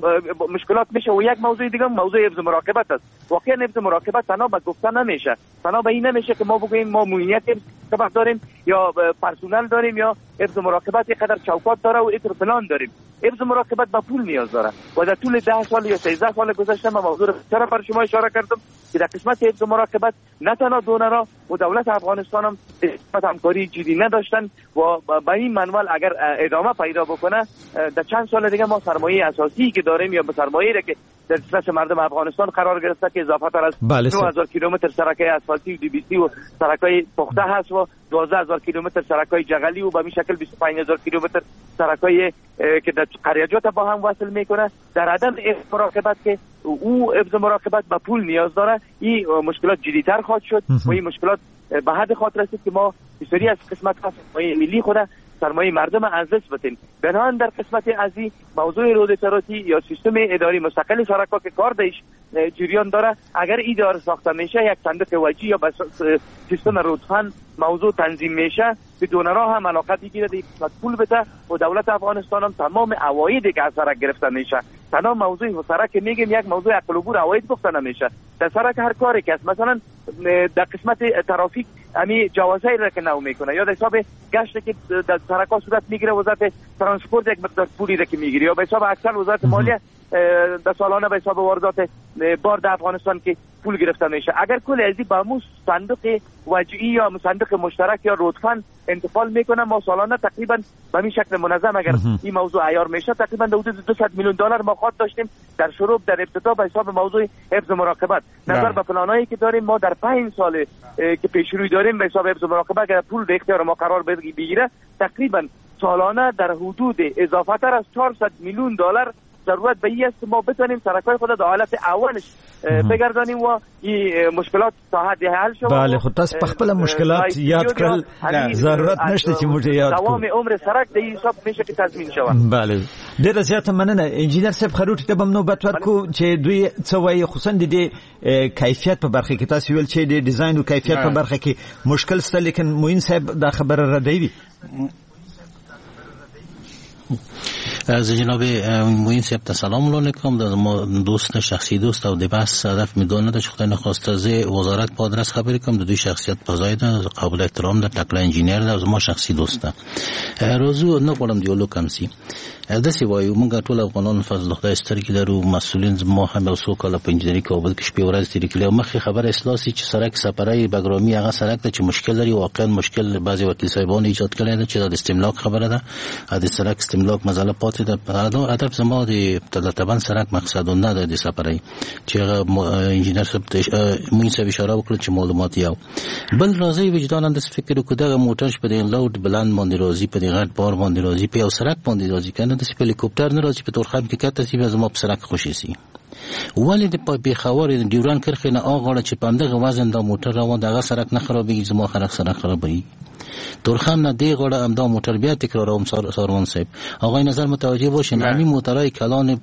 مشکلات میشه. و یک موضوع دیگه موضوع حفظ مراقبت است. واقعا حفظ مراقبت تنها به گفتن نمیشه تنها به این نمیشه که ما بگوییم ما موینیت حفظ داریم یا پرسونل داریم یا حفظ مراقبت یک قدر چوکات داره و اتر پلان داریم. حفظ مراقبت با پول نیاز داره و در طول ده سال یا سیزده سال گذشته ما موضوع چرا بر شما اشاره کردم که در قسمت حفظ مراقبت نه تنها دونرها و دولت افغانستان هم همکاری جدی نداشتن و با این منوال اگر ادامه پیدا بکنه در چند سال دیگه ما سرمایه اساسی که داریم یا سرمایه‌ای را که در دست مردم افغانستان قرار گرفته که اضافه تر از نه هزار کیلومتر سرک‌های اسفالتی و دی بی سی و سرک‌های پخته هست و دوازده هزار کیلومتر سرک‌های جغلی و به این شکل بیست و پنج هزار کیلومتر سرک‌های که در قریجات با هم وصل میکنه در عدم مراقبت که او حفظ مراقبت به پول نیاز داره این مشکلات جدی‌تر خواهد شد و این مشکلات به حد خاطر رسید که ما بسیاری از قسمت ها سرمایه ملی خود سرمایه مردم از دست بدیم. بنابراین در قسمت از این موضوع رودتراتی یا سیستم اداری مستقل سرک‌ها که کار داشت جریان داره اگر اداره ساخته میشه یک صندوق وجی یا سیستم رودخان موضوع تنظیم میشه به دونرها هم علاقه بگیره دیگه پول بده و دولت افغانستان هم تمام عوایدی که از سرک گرفته میشه تمام موضوع سرک میگیم یک موضوع عقل و بور عواید گفته نمیشه در سرک هر کاری که مثلا در قسمت ترافیک امی جوازایی را که نو میکنه یا در حساب گشت که در سرک ها صورت میگیره وزارت ترانسپورت یک مقدار پولی را که میگیره یا به حساب اکثر وزارت مالیه در سالانه به حساب واردات بار افغانستان که پول گرفته میشه اگر کل ازی با مو صندوق وجهی یا صندوق مشترک یا رودخان انتقال میکنه ما سالانه تقریبا به این شکل منظم اگر این موضوع عیار میشه تقریبا در حدود دویست میلیون دلار ما خواهد داشتیم در شروع در ابتدا به حساب موضوع حفظ مراقبت نظر به پلانایی که داریم ما در پنج سال که پیش روی داریم به حساب حفظ مراقبت اگر پول به اختیار ما قرار بگیره تقریبا سالانه در حدود اضافه تر از چهارصد میلیون دلار ضرورت به این است ما بتونیم سرکای خود در حالت اولش بگردانیم و این مشکلات تا حد حل شود. بله خود تاسو په خپل مشکلات یاد کړل ضرورت نشته چې موږ یاد کړو دوام عمر سرک د حساب میشه که تضمین شود. بله ډیره زیاته مننه انجینر صاحب خروټی ته بم نوبت ورکو چې دوی څه وایي خصوصا د کیفیت په برخه کې تاسو ویل چې د ډیزاین او کیفیت په برخه کې مشکل ست لیکن موین صاحب دا خبره ردوي از جناب موین صاحب سلام علیکم. در ما دوست شخصی دوست او د بحث هدف میدونه د خدای نخواسته از وزارت پادرس خبر کوم. د دوی شخصیت فضای ده قابل احترام ده، تکل انجینیر ده، از ما شخصي دوست ده. روزو نه غواړم دیالوګ کم سي. د سی وایو موږ ټول افغانان فضل خدای ستر کې درو مسولین ما هم اوسو کله په انجینری کابل کې شپې ورځ تیر کړي. مخې خبر اصلاحي چې سرک سفرای بګرامي هغه سرک ته چې مشکل لري، واقعا مشکل بعضی وکیل صاحبان ایجاد کړي ده چې د استملاک خبره ده. د سرک استملاک مسله پاتې ده. دا ادب زما د تلتبان سرک مقصد نه ده د سفرای چې انجینر صاحب موږ څه اشاره وکړه چې معلومات یو بل راځي وجدان د فکر کو دغه موټر په دې لوډ بلند باندې راځي، په دې غټ بار باندې راځي، په یو سرک باندې راځي، کنه د هلیکوپټر نه راځي په تورخم کې کته سی زما په سرک خوشي سي. ولې د په خبر ډیوران کرخه نه اغړه چې پاندغه وزن د موټر روان دغه سرک نه خرابېږي، زما خرک سرک خرابېږي. تورخم نه دی غړه ام دا موټر بیا تکراروم ساروان صاحب. آقای نظر متوجه باشین همین موتورای کلان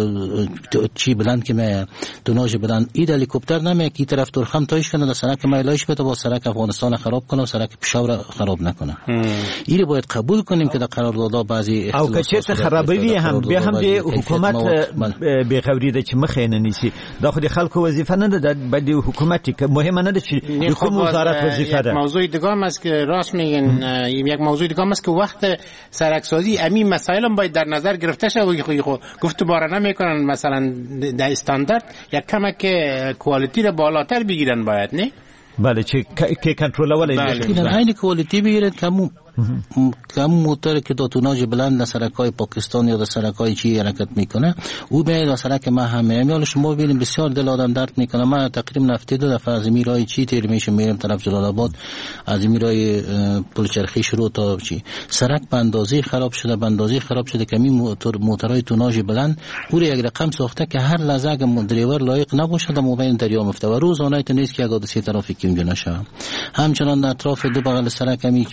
چی بلند که می توناژ بلند این هلیکوپتر نمی کی طرف تورخم تایش کنه، در سرک مایلایش بده با سرک افغانستان خراب کنه و سرک پشاور خراب نکنه. این باید قبول کنیم که در قراردادها بعضی او که چه خرابوی هم بیا هم دی حکومت به غوریده چې مخ نه نیسی دا خو د خلکو وظیفه نه ده، باید حکومت که مهمه نه ده چې کوم وزارت وظیفه ده. موضوع دیگه هم است که راست میگن، یک موضوع دیگه هم است که وقت سرکسازی امی مسائل هم باید در نظر گرفته شود. خو گفتواره نمیکنن مثلا در استاندارد یک کمک کوالیتی رو بالاتر بگیرن باید نه؟ بله چه که کنترل ولی بله این کوالیتی بگیرد کمو کم موتور که دو توناژ بلند در سرکای پاکستان یا در سرکای چی حرکت میکنه او به در سرک ما همه میال شما ببینید بسیار دل آدم درد میکنه. من تقریبا هفته دو دفعه از میرای چی تیر میشم میرم طرف جلال آباد، از میرای پل چرخی شروع تا چی سرک به اندازه خراب شده به اندازه خراب شده که می موتور موتورای توناژ بلند او رو یک رقم ساخته که هر لحظه اگه دریور لایق نباشه در موبایل دریا میفته و روزانه تو نیست که اگه حادثه ترافیکی اونجا نشه. همچنان اطراف دو بغل سرک می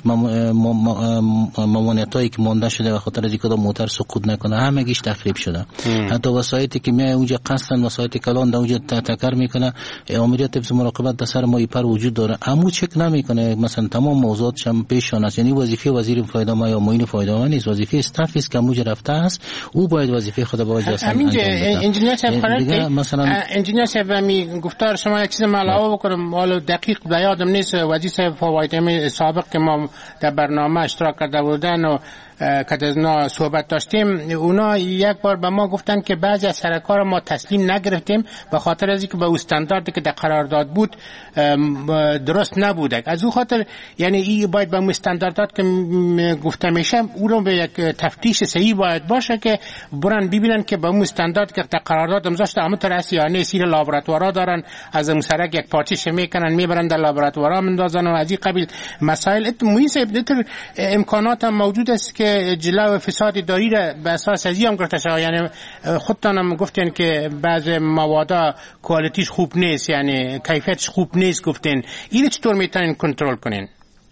ممانعتایی که مونده شده و خاطر از اینکه موتور سقوط نکنه همگیش تخریب شده. حتی وسایلی که میای اونجا قصدن وسایل کلان در اونجا تکر میکنه، امریت حفظ مراقبت در سر ما پر وجود داره اما چک نمیکنه. مثلا تمام موضوعاتش هم پیشان است، یعنی وظیفه وزیر فایده ما یا معین فایده ما نیست، وظیفه استاف است که اونجا رفته است، او باید وظیفه خود با وجه اصلا انجام بده. انجینیر صاحب خلاص مثلا انجینیر صاحب می گفتار شما یک چیز علاوه بکنم، حالا دقیق به یادم نیست، وزیر صاحب فوایدم سابق که ما در برنامه اشتراک کرده بودن و که از اونا صحبت داشتیم، اونا یک بار به ما گفتن که بعضی از سرک‌ها رو ما تسلیم نگرفتیم به خاطر از اینکه به استانداردی که در قرارداد بود درست نبوده. از اون خاطر یعنی این باید به استانداردات که گفته میشه او رو به یک تفتیش صحیح باید باشه که برن ببینن که به اون استاندارد که در قرارداد امضا شده همون طرح یا نه سیر لابراتوارا دارن، از اون سرک یک پارچش میکنن میبرن در لابراتوارا میندازن و از این قبیل مسائل. موین صاحب امکانات هم موجود است که جلو فساد داری را به اساس ازی هم گرفته شده، یعنی خودتان هم گفتین که بعض موادا کوالیتیش خوب نیست، یعنی کیفیتش خوب نیست گفتین، این چطور میتونین کنترل کنین؟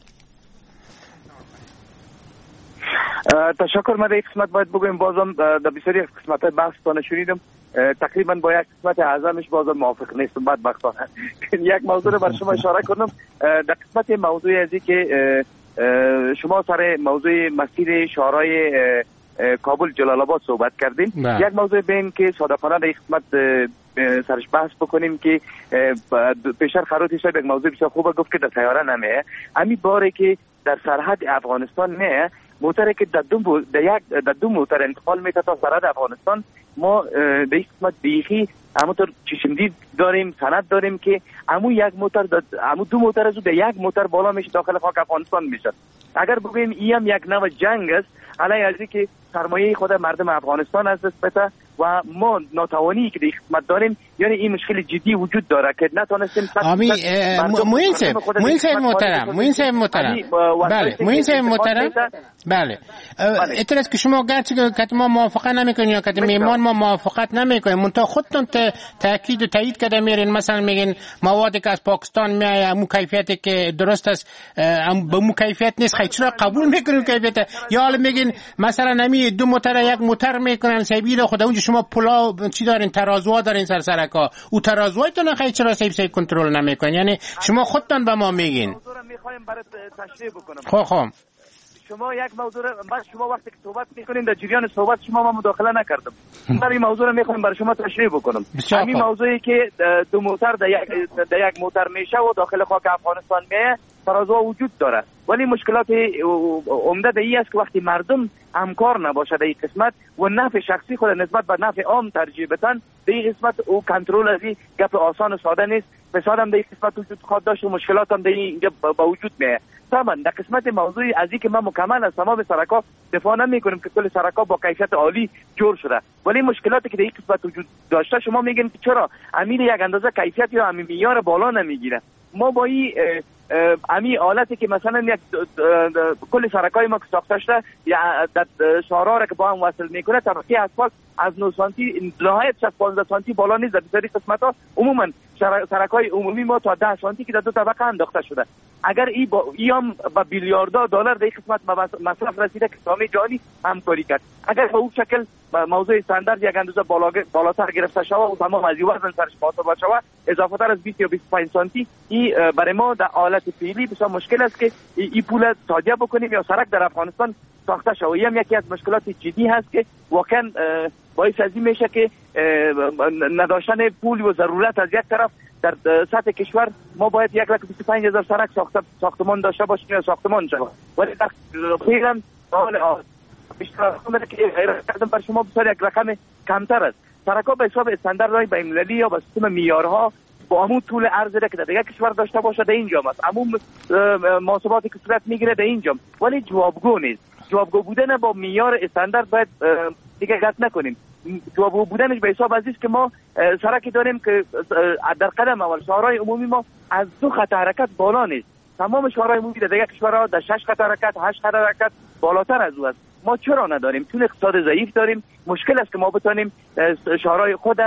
تشکر. من در قسمت باید بگویم بازم در بسیاری قسمت های بحث تانه شنیدم، تقریبا با یک قسمت اعظمش بازم موافق نیستم بدبختانه. یک موضوع رو بر شما اشاره کنم در قسمت موضوع ازی که شما سر موضوع مسیر شهرهای کابل جلال آباد صحبت کردیم. یک موضوع بین که صادقانه در خدمت سرش بحث بکنیم که پیشتر خروتی صاحب یک موضوع بسیار خوبه گفت که در سیاره نمیه، همین باره که در سرحد افغانستان نه موتره که در دو در یک در دو موتر انتقال میشه تا سرحد افغانستان، ما به این قسمت بیخی همونطور چشمدید داریم سند داریم که همون یک موتر همون دو موتر از در یک موتر بالا میشه داخل خاک افغانستان میشه. اگر بگویم این هم یک نوع جنگ است علیه از اینکه سرمایه خود مردم افغانستان از دست بده و ما ناتوانی که در خدمت داریم، یعنی این مشکل جدی وجود داره که نتونستیم آمی موین صاحب موین صاحب محترم موین صاحب محترم بله موین صاحب محترم بله اعتراض که شما گرچه که ما موافقت نمیکنیم یا که میمان ما موافقت نمیکنیم منتها خودتون تاکید و تایید کرده میرین، مثلا میگین موادی که از پاکستان میایه مو کیفیتی که درست است به مو کیفیت نیست، خیلی چرا قبول میکنیم کیفیت؟ یا حالا میگین مثلا نمی دو موتر یک موتر میکنن سیبی رو خود اونجا شما پلا چی دارین ترازوها دارین سر سرکا او ترازوهایتون خیلی چرا سیب سیب کنترل نمیکنین؟ یعنی شما خودتون به ما میگین. میخوایم برات تشریح بکنم. خب خب شما یک موضوع بعد شما وقتی که صحبت میکنین در جریان صحبت شما ما مداخله نکردم. من این موضوع رو میخوام برای شما تشریح بکنم. همین موضوعی که دو موتر در یک در یک موتر میشه و داخل خاک افغانستان میه فرازها وجود داره، ولی مشکلات عمده در این است که وقتی مردم همکار نباشه در این قسمت و نفع شخصی خود نسبت به نفع عام ترجیح بدن، در این قسمت او کنترل از این گپ آسان و ساده نیست. فساد هم در این قسمت وجود خواهد داشت و مشکلات هم در اینجا با وجود میه. طبعا در قسمت موضوعی از این که ما مکمل از تمام سرکا دفاع نمیکنیم که کل سرکا با کیفیت عالی جور شده، ولی مشکلاتی که در این قسمت وجود داشته شما میگین که چرا امیر یک اندازه کیفیت یا امیر معیار بالا نمیگیره. ما با این امی حالتی که مثلا یک کل سرکای ما که ساخته شده یا شهرها را که با هم وصل میکنه طبقه اسفالت از نه سانتی نهایت پانزده سانتی بالا نیست. در بسیاری قسمت ها عموما سرکای عمومی ما تا ده سانتی که در دو طبقه انداخته شده. اگر ای با ای هم با بیلیاردها دلار در این قسمت مصرف رسیده که جامعه جهانی همکاری کرد، اگر به اون شکل موضوع استاندارد یک اندازه بالا بالاتر گرفته شود و تمام از این وزن سرش محاسبه شود اضافه تر از بیست یا بیست و پنج سانتی، این برای ما در حالت فعلی بسیار مشکل است که این پول تادیه بکنیم یا سرک در افغانستان ساخته شود. این هم یکی از مشکلات جدی هست که واقعا باعث از این میشه که نداشتن پول و ضرورت از یک طرف در سطح کشور ما باید یک لک بیست و پنج هزار سرک ساختمان داشته باشیم یا ساختمان شود، ولی در فعلا حال بیشتر که غیرت کردن بر شما بسیار یک رقم کمتر است. سرک‌ها به حساب استانداردهای بین‌المللی یا به سیستم معیارها با همون طول عرض را که در دیگر کشور داشته باشه در اینجا است، همون محاسباتی که صورت میگیره در اینجا، ولی جوابگو نیست. جوابگو بودن با معیار استاندارد باید دیگه قطع نکنیم. جوابگو بودنش به حساب از است که ما سرکی داریم که در قدم اول شهرهای عمومی ما از دو خط حرکت بالا نیست. تمام شهرهای عمومی در دیگر کشورها در شش خط حرکت هشت خط حرکت بالاتر از او است. ما چرا نداریم؟ چون اقتصاد ضعیف داریم. مشکل است که ما بتونیم شهرهای خود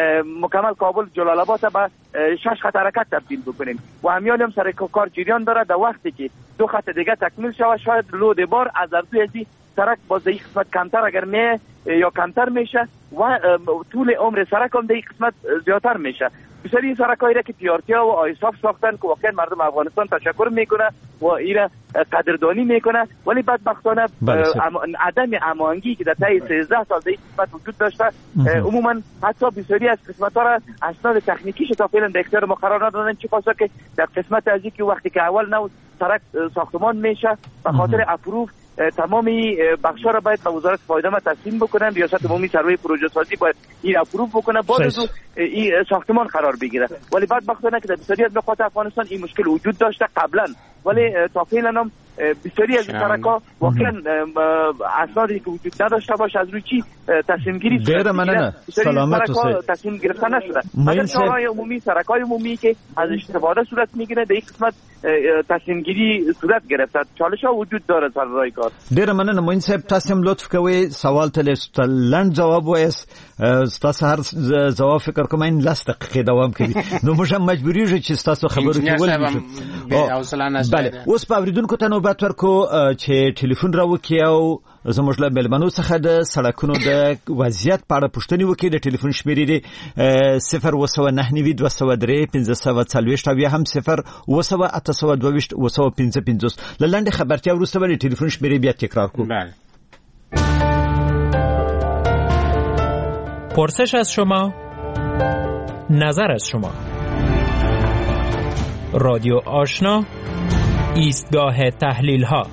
مکمل کابل جلال آباد به شش خط حرکت تبدیل بکنیم و همیان هم سر کار جریان داره. در وقتی که دو خط دیگه تکمیل شود شاید لود بار از ارزوی ازی سرک باز این قسمت کمتر اگر می یا کمتر میشه و طول عمر سرک هم در این قسمت زیادتر میشه. بسیاری این سرکایی را که پیارتیا و آیساف ساختن که واقعا مردم افغانستان تشکر میکنه و اینا قدردانی میکنه، ولی بدبختانه عدم هماهنگی که در طی سیزده سال در این قسمت وجود داشته عموما حتی بسیاری از قسمت ها را اسناد تکنیکیش تا فعلا در اختیار ما قرار ندادن، چه پاسا که در قسمت از اینکه وقتی که اول نو سرک ساختمان میشه به خاطر اپروف تمامی بخشا را باید به وزارت فایده تسلیم بکنن. ریاست عمومی سروی پروژه سازی باید این اپروف بکنه بعد از این ساختمان قرار بگیره، ولی بدبختانه که در بسیاری از نقاط افغانستان این مشکل وجود داشته قبلا، ولی تا فعلا هم بسیاری از این سرک‌ها واقعا اسنادی که وجود نداشته باشه از روی چی تصمیم گیری غیر مننه سلامت و تصمیم گرفته نشده. مثلا شهرهای عمومی سرک‌های عمومی که از استفاده صورت میگیره در این قسمت تصمیم گیری صورت گرفته. چالش‌ها وجود داره سر راه کار. ډیر مننه موین صاحب، تاسو هم لطف کوئ سوال ته لنډ جواب وایست. تاسو هر جواب فکر کوم این لاس دقیقې دوام کوي نو موږ هم مجبوری یو چې تاسو خبرو کې ولې. بله اوس په اوریدونکو ته نوبت ورکو چې ټلیفون راوکي او زموږ له ملمنو څخه د سړکونو د وضعیت په اړه پوښتنې وکړي. د ټلیفون شمیرې دی صفر اوه سوه نهه نوي دوه سوه درې پنځه سوه څلوېښت او یا هم صفر اوه سوه اته سوه دوه ویشت اوه سوه پنځه پنځوس. له لنډې خبرتیا وروسته به د ټلیفون شمیرې بیا تکرار کړو. پرسش از شما، نظر از شما. رادیو آشنا، ایستگاه تحلیل ها.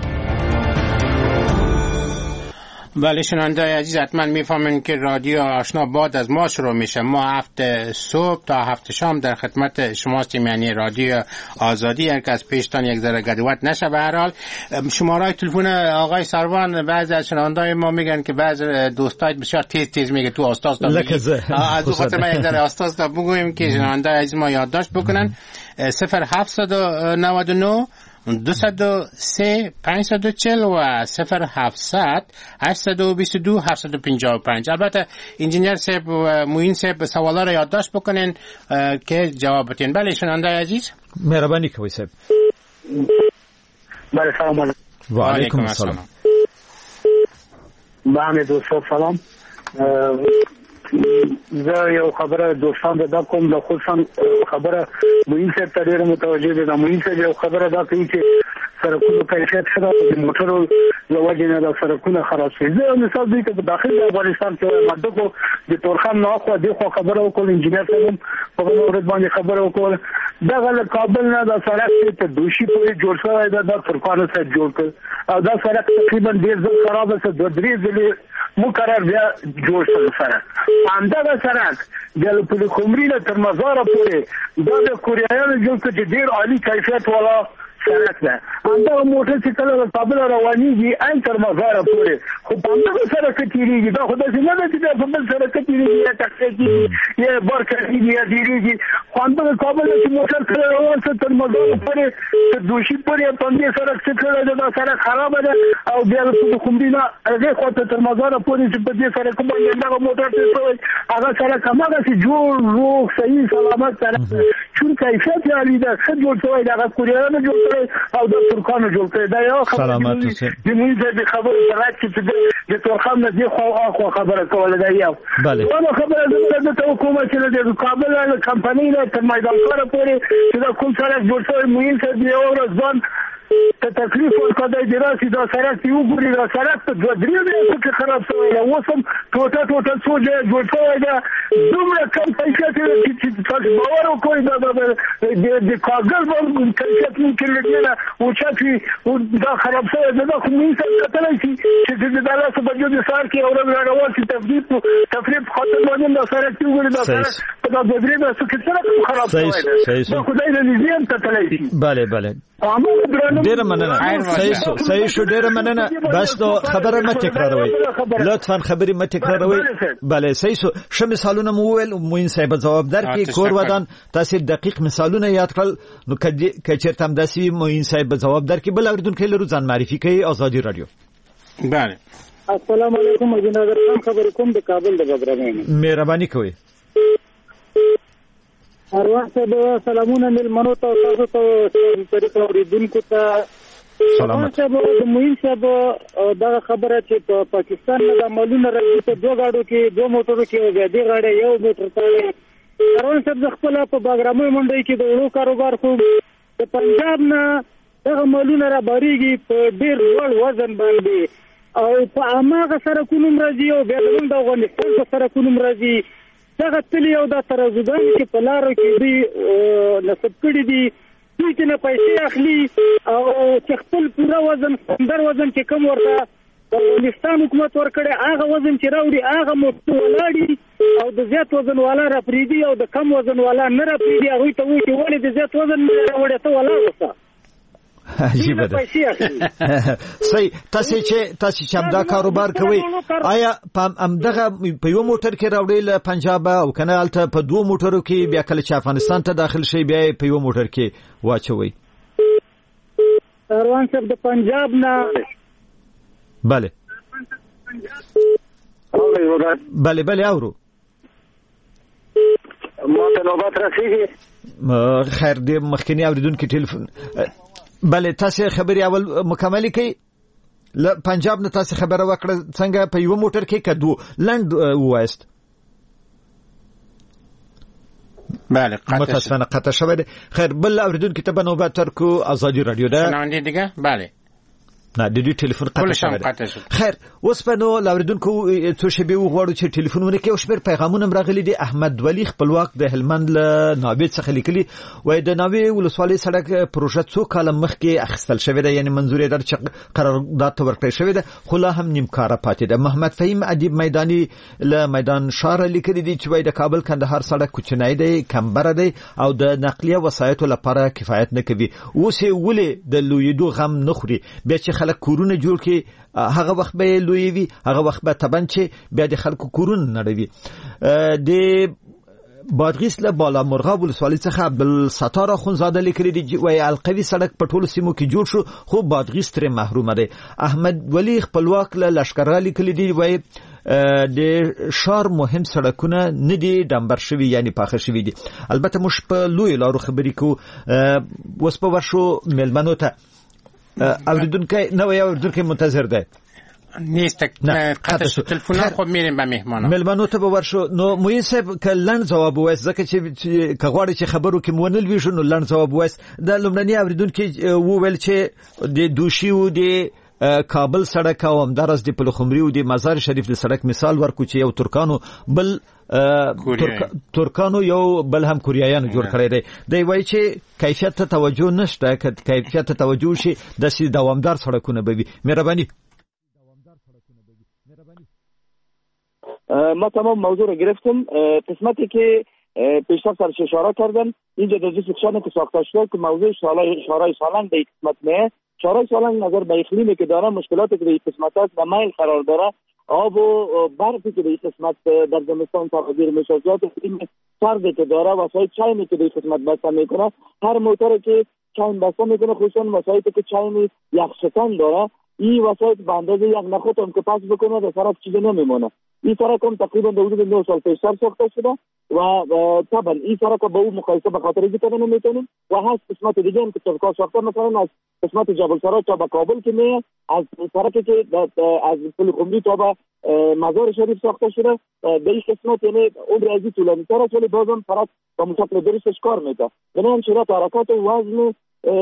بله شنونده عزیز، حتما میفهمین که رادیو آشنا بعد از ما شروع میشه. ما هفته صبح تا هفته شام در خدمت شماستیم، یعنی رادیو آزادی، هر کس پیشتان یک ذره گدوت نشه. به هر حال شماره تلفن آقای سروان، بعضی از شنوندای ما میگن که بعضی دوستای بسیار تیز تیز میگه تو استاد تا میگه، از اون خاطر ما یک ذره استاد تا بگویم که شنونده عزیز ما یادداشت بکنن. صفر هفتصد و نود و نه دوصد و سه پانصد و چهل و صفر هفتصد هشتصد و بیست و دو هفتصد و پنجاه و پنج. البته انجینیر صاحب و معین صاحب سوالا را یادداشت بکنین که جواب بدین. بله شنونده عزیز، مهربانی کوي صاحب. بله سلام علیکم. و علیکم السلام. بله دوستان سلام. زه یو خبره دوستان ته دا کوم، د خصوصا خبره معین صاحب ته ډېره متوجه ده. معین صاحب یو خبره دا کوي چې سرکونو کیفیت ښه ده، د موټرو له وجې نه د سرکونه خراب شوي. زه مثال دوی ته په داخل د افغانستان کې وایم، دغو د تورخم نه اخوا دېخوا خبره وکړل، انجینر صاحب هم په هغه مورد باندې خبره وکړل. دغه له کابل نه د سړک چې تر دوشي پورې جوړ شوی ده، دا ترکانو صاحب جوړ کړ او دا سړک تقریبا ډېر ځل خرابه شو، دوه درې ځلې مقرر بیا جوړ شو سړک. همدغه سړک د پل خمري نه تر مزاره پورې دا د کوریایانو جوړ کړ چې ډېر عالي کیفیت والا سړک ده. همدغه موټر چې کله له کابل روانېږي ان تر مزاره پورې، خو په همدغه سړک تېرېږي. دا خو داسې نه ده چې بیا په بل سړک تېرېږي یا ټکسی کېږي یا بار کېږي یا تېرېږي، خو همدغه کابل نه چې موټر کله روان شو تر مزاره پورې تر دوشي پورې په همدې سړک چې کړی ده دا سړک خرابه ده. او بیا د خمري نه هغې خوا ته تر مزاره پورې چې په دې سړک باندې همدغه موټر تېر شوی، هغه سړک هماغسې جوړ روغ صحیح سلامت سړک ده، چون کیفیت یې عالي ده، ښه جوړ شوی ده. هغه کوریایانو جوړ او د ترکانو جوړ کړی. دا یو خبره د مونږ د خبرو سره چې د ترکان نه دی خو اخو خبره کوله. دا یو بله خبره زموږ د حکومت چې د کابل له کمپنۍ نه تر میدان ښار پورې چې دا کوم سړک جوړ شوی مهم څه دی یو ورځ ځان ته تکلیف ورکړی دی راسي دا سړک چې وګوري دا سړک په دوه درې میاشتو کې خراب شوی دی. اوس هم ټوټه ټوټه څو ځایه جوړ شوی دی، دومره کم کیفیت دی چې تاسو باور وکړئ دا د کاغذ باندې کیفیت ممکن له دې نه اوچت وي، دا خراب شوی دی. دا خو موږ سره کتلی شي چې د داسې بجو د سهار کې یو ورځ راروان شي تفریح تفریح په خاطر باندې دا سړک چې وګوري دا سړک په دا دوه درې میاشتو کې څنګه خراب شوی دی. دا خدای له نږدې هم کتلی شي. بله بله ډیره مننه. صحیح شو صحیح شو ډیره مننه. بس نو خبره مه تکراروئ، لطفا خبرې مه تکراروئ. بله صحیح شو. ښه مثالونه مو وویل، موین صاحب ځواب درکړي. کور ودان تاسې دقیق مثالونه یاد کړل، نو که چېرته همداسې وي موین صاحب ځواب درکړي. بل اورېدونکی لرو، ځان معرفي کوي. ازادي راډیو. بله السلام علیکم، اجنادر خان خبرې کوم د کابل د بګرامۍ. مهرباني کوئ. اروان صاحب سلامونه ملمنو ته تاسو ته طریقه اوریدونکو ته سلامات. صاحب د موین صاحب دا خبره چې په پاکستان نه عملونه راځي په دوه غاډو کې دوه موټرو کې او دې غاډه یو موټر ته اروان صاحب خپل په بګرامۍ منډي کې د وړو کاروبار خو د پنجاب نه دا عملونه را باریږي په ډیر لوړ وزن باندې او په اماغه سره کوم راځي او بیا د افغانستان په سره کوم راځي. دغه تلی او د ترازوګان چې په لارو کې دی نسب کړي دي، دوی چې نه پیسې اخلي او چې خپل پوره وزن در وزن چې کم ورته د افغانستان حکومت ورکړي هغه وزن چې راوړي هغه موټر ولاړي او د زیات وزن والا را پریدي او د کم وزن والا نه را پریدي. هغه ته وایي چې ولې د زیات وزن نه راوړي ته ولا وسه عجیب ده. صحیح. تاسو چې تاسو چې همدا کاروبار کوي، آیا په همدغه په یو موټر کې راوړي له پنجاب او کنه الته په دوه موټرو کې بیا کله چې افغانستان ته داخل شي بیا په یو موټر کې واچوي؟ روان صاحب د پنجاب نه. بله بله بله اورو ما ته نوبت رسیږي. خیر دې مخکنی اوریدونکو ټلیفون. بله تاسو خبري اول مکمل کړئ. ل پنجاب نه تاسو خبره وکړه څنګه په یو موټر کې کدو لند وایست. بله متاسفانه قطع شوی دی. خیر بل اوریدونکو ته به نوبت ترکو. ازادي رادیو ده نه دیگه. بله نه د دې ټلیفون قطع شوی دی. خیر اوس په نو لاوریدونکو څو شبي وغواړو چې ټلیفونونه کې او شمیر پیغامونه راغلي دي. احمد ولی خپلواک د هلمند له ناوې څخه لیکلي وای د ناوې ولسوالۍ سړک پروژه څو کال مخکې اخیستل شوې ده، یعنی منظوري در چې قرارداد ته ورکړل شوې ده خو لا هم نیمکاره پاتې ده. محمد فهیم ادیب میدانی له میدان شار لیکلي دي چې وای د کابل کندهار سړک کوچنی دی، کمبره دی او د نقلیه وسایطو لپاره کفایت نه کوي. اوس یې ولې د لویدو غم نه خوري؟ بیا چې خلک کورونه جوړ کړي هغه وخت به لوی وي، هغه وخت به تبن چې بیا د خلکو کورونه نړوي. د بادغیس له بالا مرغاب ولسوالۍ څخه عبدالستار اخونزاده لیکلي دي وای القوي سړک په ټولو سیمو کې جوړ شو خو بادغیس ترې محرومه دی. احمد ولی خپلواک له لشکره لیکلي دي وای د شار مهم سړکونه نه دي ډمبر شوي یعنی پاخه شوي دي. البته موږ په لوی لارو خبرې کوو. اوس په ورشو ملمنو ته اوریدونکي نو یو اوریدونکي منتظر دی. نیست قطع شد تلفن خب میریم به مهمانان ملمنو ته ورشو نو موین صاحب کلن جواب وایس ځکه چې کغواړي چې خبرو کې مونل ویژو نو لن جواب وایس د لومړنی اوریدونکو وو ویل چې د دوشي و د کابل سړک او همدارس د پلخمري او د مزار شریف د سړک مثال ورکو چې یو ترکانو بل ترکانو یو بل هم کوریایانو جوړ کړی دی دی وایي چې کیفیت ته توجه نشته کیفیت ته توجه شي د سي دوامدار سړکونه به وي مهرباني ما تمام موضوع رو گرفتم. قسمتی که پیشتر سرش اشاره کردم اینجا در جز سکشانی که ساخته شده که موضوع شارای سالنگ در این قسمت نه شارای سالنگ نظر به اقلیمی که داره مشکلاتی که در این قسمت هست و میل قرار داره آب و برفی که در این قسمت در زمستان تغییر میشه جات اقلیم سردی که داره وسایل چاینی که در این قسمت بسته میکنه هر موتوری که چاین بسته میکنه خصوصا وسایلی که چاین یخشکن داره این وسایل به اندازه یک نخود هم که پس بکنه در سرک چیزی نمیمونه. این سرک هم تقریبا در حدود نه سال پیشتر ساخته شده و طبعا این سرک با اون مقایسه به خاطر اینکه کردن نمیتونیم و هست قسمت دیگه هم که طبقه ساخته مثلا از قسمت جبل سرای تا به کابل که میه از سرکی که از پلخمری تا به مزار شریف ساخته شده به این قسمت یعنی عمر ازی طولانی تر است ولی بازم سرک با مشکل درستش کار میده. یعنی هم شرط حرکات و وزن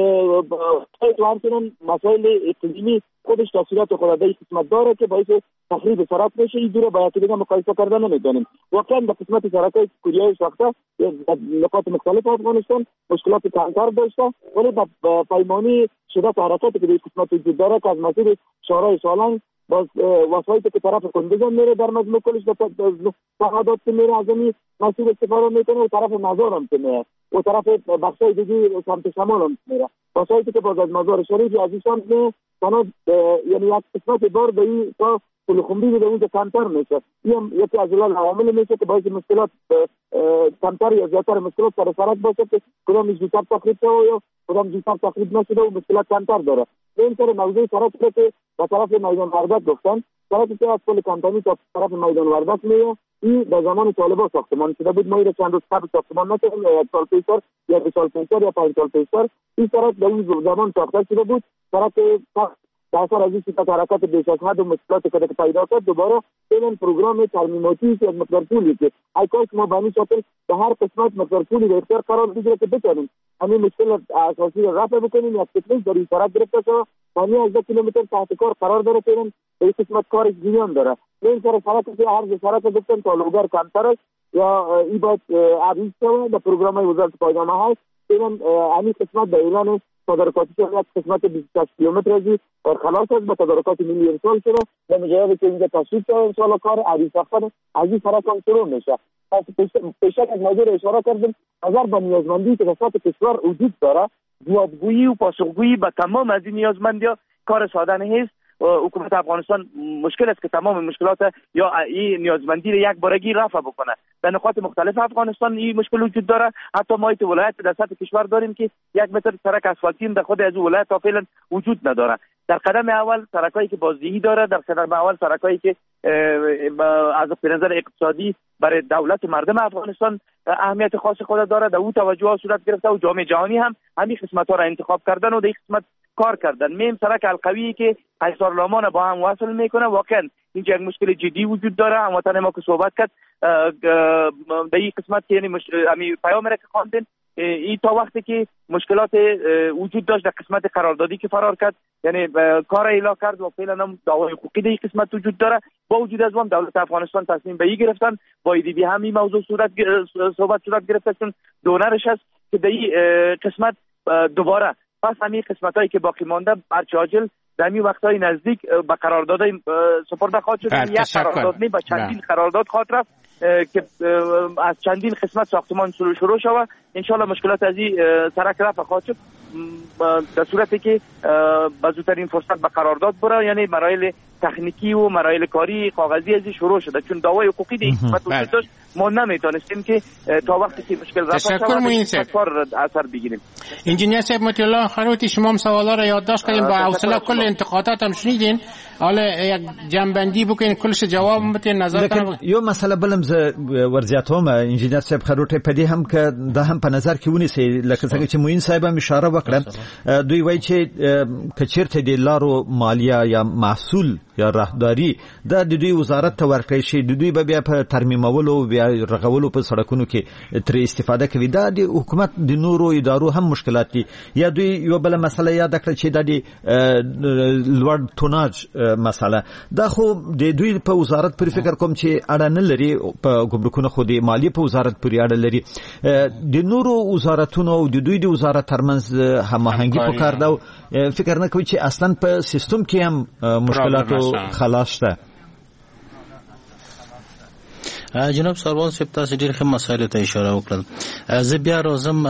تو همچنان مسائل اقلیمی خودش تاثیرات خود در این قسمت داره که باعث تخریب سرعت میشه. این دوره باید دیگه مقایسه کردن نمیدونیم. واقعا به قسمت سرکای کوریای ساخته نقاط مختلف افغانستان مشکلات کمتر داشته ولی با پیمانی شدت حرکاتی که در قسمت وجود داره که از مسیر شارای سالنگ باز وسایلی که طرف کندوزان میره در مجموع کلش فقادات که میره از این مسیر استفاده میکنه و طرف مزار هم که میره و طرف بخشای دیگه سمت شمال هم میره وسایلی که باز از مزار شریف از این سمت میره تنها یعنی یک قسمت بار به این تا پلخمری به اونجا کمتر میشه. این یکی از عوامل میشه که باعث مشکلات کمتر یا زیادتر مشکلات سر سرک باشه که کدام زودتر تخریب شده یا کدام زودتر تخریب نشده و مشکلات کمتر داره. به این طور موضوع سرک که به طرف میدان وردک گفتن سرکی که از پل کمپانی تا طرف میدان وردک میه این در زمان طالبا ساختمان شده بود. ما این چند روز قبل ساختمان نکردیم یا یک سال پیشتر یا دو سال پیشتر یا پنج سال پیشتر این سرک در اون زمان ساخته شده بود. سرک در اثر از این صفت حرکات بیش از حد و مشکلات که پیدا کرد دوباره این پروگرام ترمیماتی که از مقدار پولی که ای کاش ما به این شکل به هر قسمت مقدار پولی به اختیار قرار بگیره که بتونیم همین مشکل اساسی را رفع بکنیم. یک تکنیک در این سرک گرفته شده ثانی از دو کیلومتر تحت کار قرار داره که این به قسمت کارش جریان داره. این سر سرک که هر سرک گفتن تا لوگر کمتر است یا این باید عریض شده در پروگرام وزارت پایدارمحل هست. این همین قسمت در ایران تدارکاتی شده یک قسمت بیست و شش کیلومتر ازی خلاص است با تدارکات ملی امسال شده و مجرد که اینجا تصویب شده امسال کار عریض ساختن از این سرک هم شروع میشه. پس پیشک از موضوع اشاره کردیم نظر به نیازمندی که وسط کشور وجود داره جوابگویی و پاسخگویی به تمام از این نیازمندی‌ها کار ساده نیست. حکومت افغانستان مشکل است که تمام مشکلات یا این نیازمندی را یک بارگی رفع بکنه. در نقاط مختلف افغانستان این مشکل وجود داره. حتی ما ایت ولایت در سطح کشور داریم که یک متر سرک اسفالتی در خود از ولایت تا فعلا وجود نداره. در قدم اول سرکایی که بازدهی داره، در قدم اول سرکایی که از نظر اقتصادی برای دولت و مردم افغانستان اهمیت خاص خود داره. در او توجه ها صورت گرفته و جامعه جهانی هم همین قسمت ها را انتخاب کردن و در این قسمت کار کردن. میم سرک القوی که قیصر لامان با هم وصل میکنه واقعا اینجا یک مشکل جدی وجود داره. هموطن ما که صحبت کرد در این قسمت که یعنی مش... امی پیام را که خواندن این تا وقتی که مشکلات وجود داشت در قسمت قراردادی که فرار کرد یعنی کار اعلام کرد و فعلا هم دعوای حقوقی در این قسمت وجود داره. با وجود از اون دولت افغانستان تصمیم به این گرفتن با ایدی هم این موضوع صورت صحبت صورت گرفته چون دونرش است که در این قسمت دوباره پس همین قسمت هایی که باقی مانده برچه عاجل در این وقت های نزدیک به قرارداد سپرده خواهد شد. یک قرارداد نه به چندین قرارداد خواهد رفت که از چندین قسمت ساختمان شروع شود. انشالله مشکلات از این سرک رفع خواهد شد در صورتی که به زودترین فرصت به قرارداد بره. یعنی مراحل تکنیکی و مراحل کاری کاغذی از این شروع شده چون دعوای حقوقی در این قسمت وجود داشت. ما نمیتونستیم که تا وقتی که مشکل رفع شود کار اثر بگیریم. انجینیر صاحب مطیع الله خروتی شما هم سوالا را یادداشت کردین با حوصله کل انتقادات هم شنیدین. حالا یک جنبندی بکنین کلش جواب بدین نظرتون. یو مسئله بلم ز ورزیاتوم انجینیر صاحب خروتی پدی هم که د هم په نظر کې ونیسي لکه څنګه چې موین صاحب هم اشاره وکړه دوی وایي چې کچیرته د لارو مالیه یا محصول یا راهداري د دوی وزارت ته ورکړی شي، د دوی به بیا په ترمیمولو بیا رغولو په سړکونو کې تر استفاده کوي. دا د حکومت د نورو ادارو هم مشکلات دي. یا دوی یو بل مسله یاد کړل چې د لوړ توناج مسله، دا خو د دوی په وزارت پر فکر کوم چې اړه نه لري، په ګمرکونو خو د مالیې په وزارت پورې اړه لري. د نورو وزارتونو او د دوی د وزارت ترمنځ هماهنګي پکار ده. فکر نه کوي چې اصلا په سیستم کې هم مشکلاتو خلاص شته. جناب سروان صاحب تاسو ډېر ښه مسایلو ته اشاره وکړل. زه بیا راځم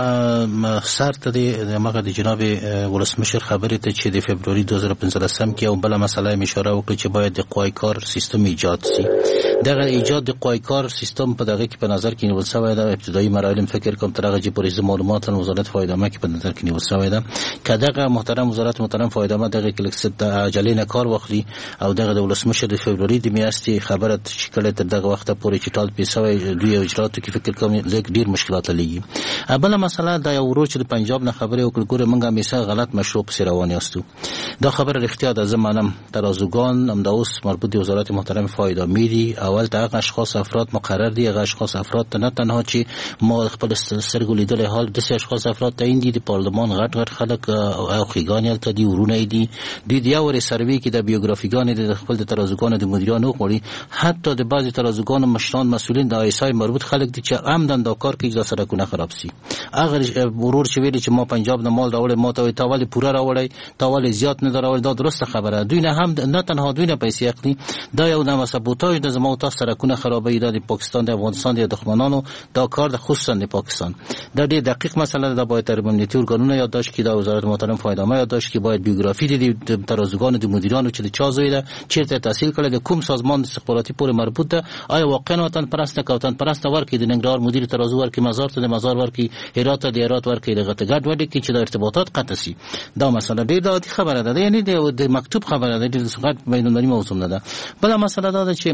سر ته د مغه د جناب ولسمشر خبرې ته چې د فبروري دوه هزار پنځلسم کې یو بل مسله یې اشاره وکړه چې باید د قوای کار سیستم ایجاد شي. دغه ایجاد د قوای کار سیستم په دغه کې په نظر کې نیول شوی ده. ابتدایي مراحل فکر کوم تر هغه چې پولیس معلومات له وزارت فایدهمه کې په نظر کې نیول شوی ده. کداغه محترم وزارت محترم فایدهمه دغه کې لکه عجلې نه کار واخلي او دغه د ولسمشر د فبروري د میاشتې خبره چې کله تر دغه وخت پورې ټال پیسوي دوی اجراتو کې فکر کوم لږ ډیر مشکلات لګي. بل مسله دا یو ورو چې د پنجاب نه خبره وکړ ګوره موږ همیشه غلط مشروع په روان یاستو. دا خبره اختیار د زمانم ترازوګان هم د اوس مربوط وزارت محترم فایده میدي. اول دا اشخاص افراد مقرر دي، هغه اشخاص افراد نه تنها چې ما خپل سرګو لیدل حال د اشخاص افراد ته اندي د پارلمان غټ غټ خلک او خيګانیل ته دي ورونه دي د دې اور سروي کې د بیوګرافیګان د خپل د ترازوګان د مدیرانو غوړي حتی د بعضي ترازوګان مشران مسولین د ایسای مربوط خلک دي چې عمدن دا کار کوي چې سرکونه خراب سي. اگر ورور چې ویلي چې ما پنجاب نه مال راوړی ما ته تاوال پوره راوړی تاوال زیات نه راوړی دا درسته خبره. دوی نه هم نه تنها دوی نه پیسې اخلي، دا یو نوې سبوتاژ د زموږ تاسو سرکونه خرابوي د پاکستان د افغانستان د دښمنانو دا کار د خصوصا د پاکستان. دا ډېر دقیق مسله ده. باید تر امنیتي ارګانونو یادداشت کړي، د وزارت محترم فایدهمه یادداشت کړي، باید بیوګرافي د ترازوګانو د مدیرانو چې د چا زوی ده چیرته تحصیل کړي، د کوم سازمان استخباراتي پورې مربوط ده، آیا واقعا وطن پرست نه کوتن پرست ورکی د ننګرهار مدیر ترازو ورکی مزار ته د مزار ورکی هرات ته د هرات ورکی دغه ته ګډ وډی کې چې د ارتباطات قطع سي. دا مسله ډېر د خبره ده، یعنی د مکتوب خبره ده، د سقط بین‌المللي موضوع نه ده. بل مسله ده چې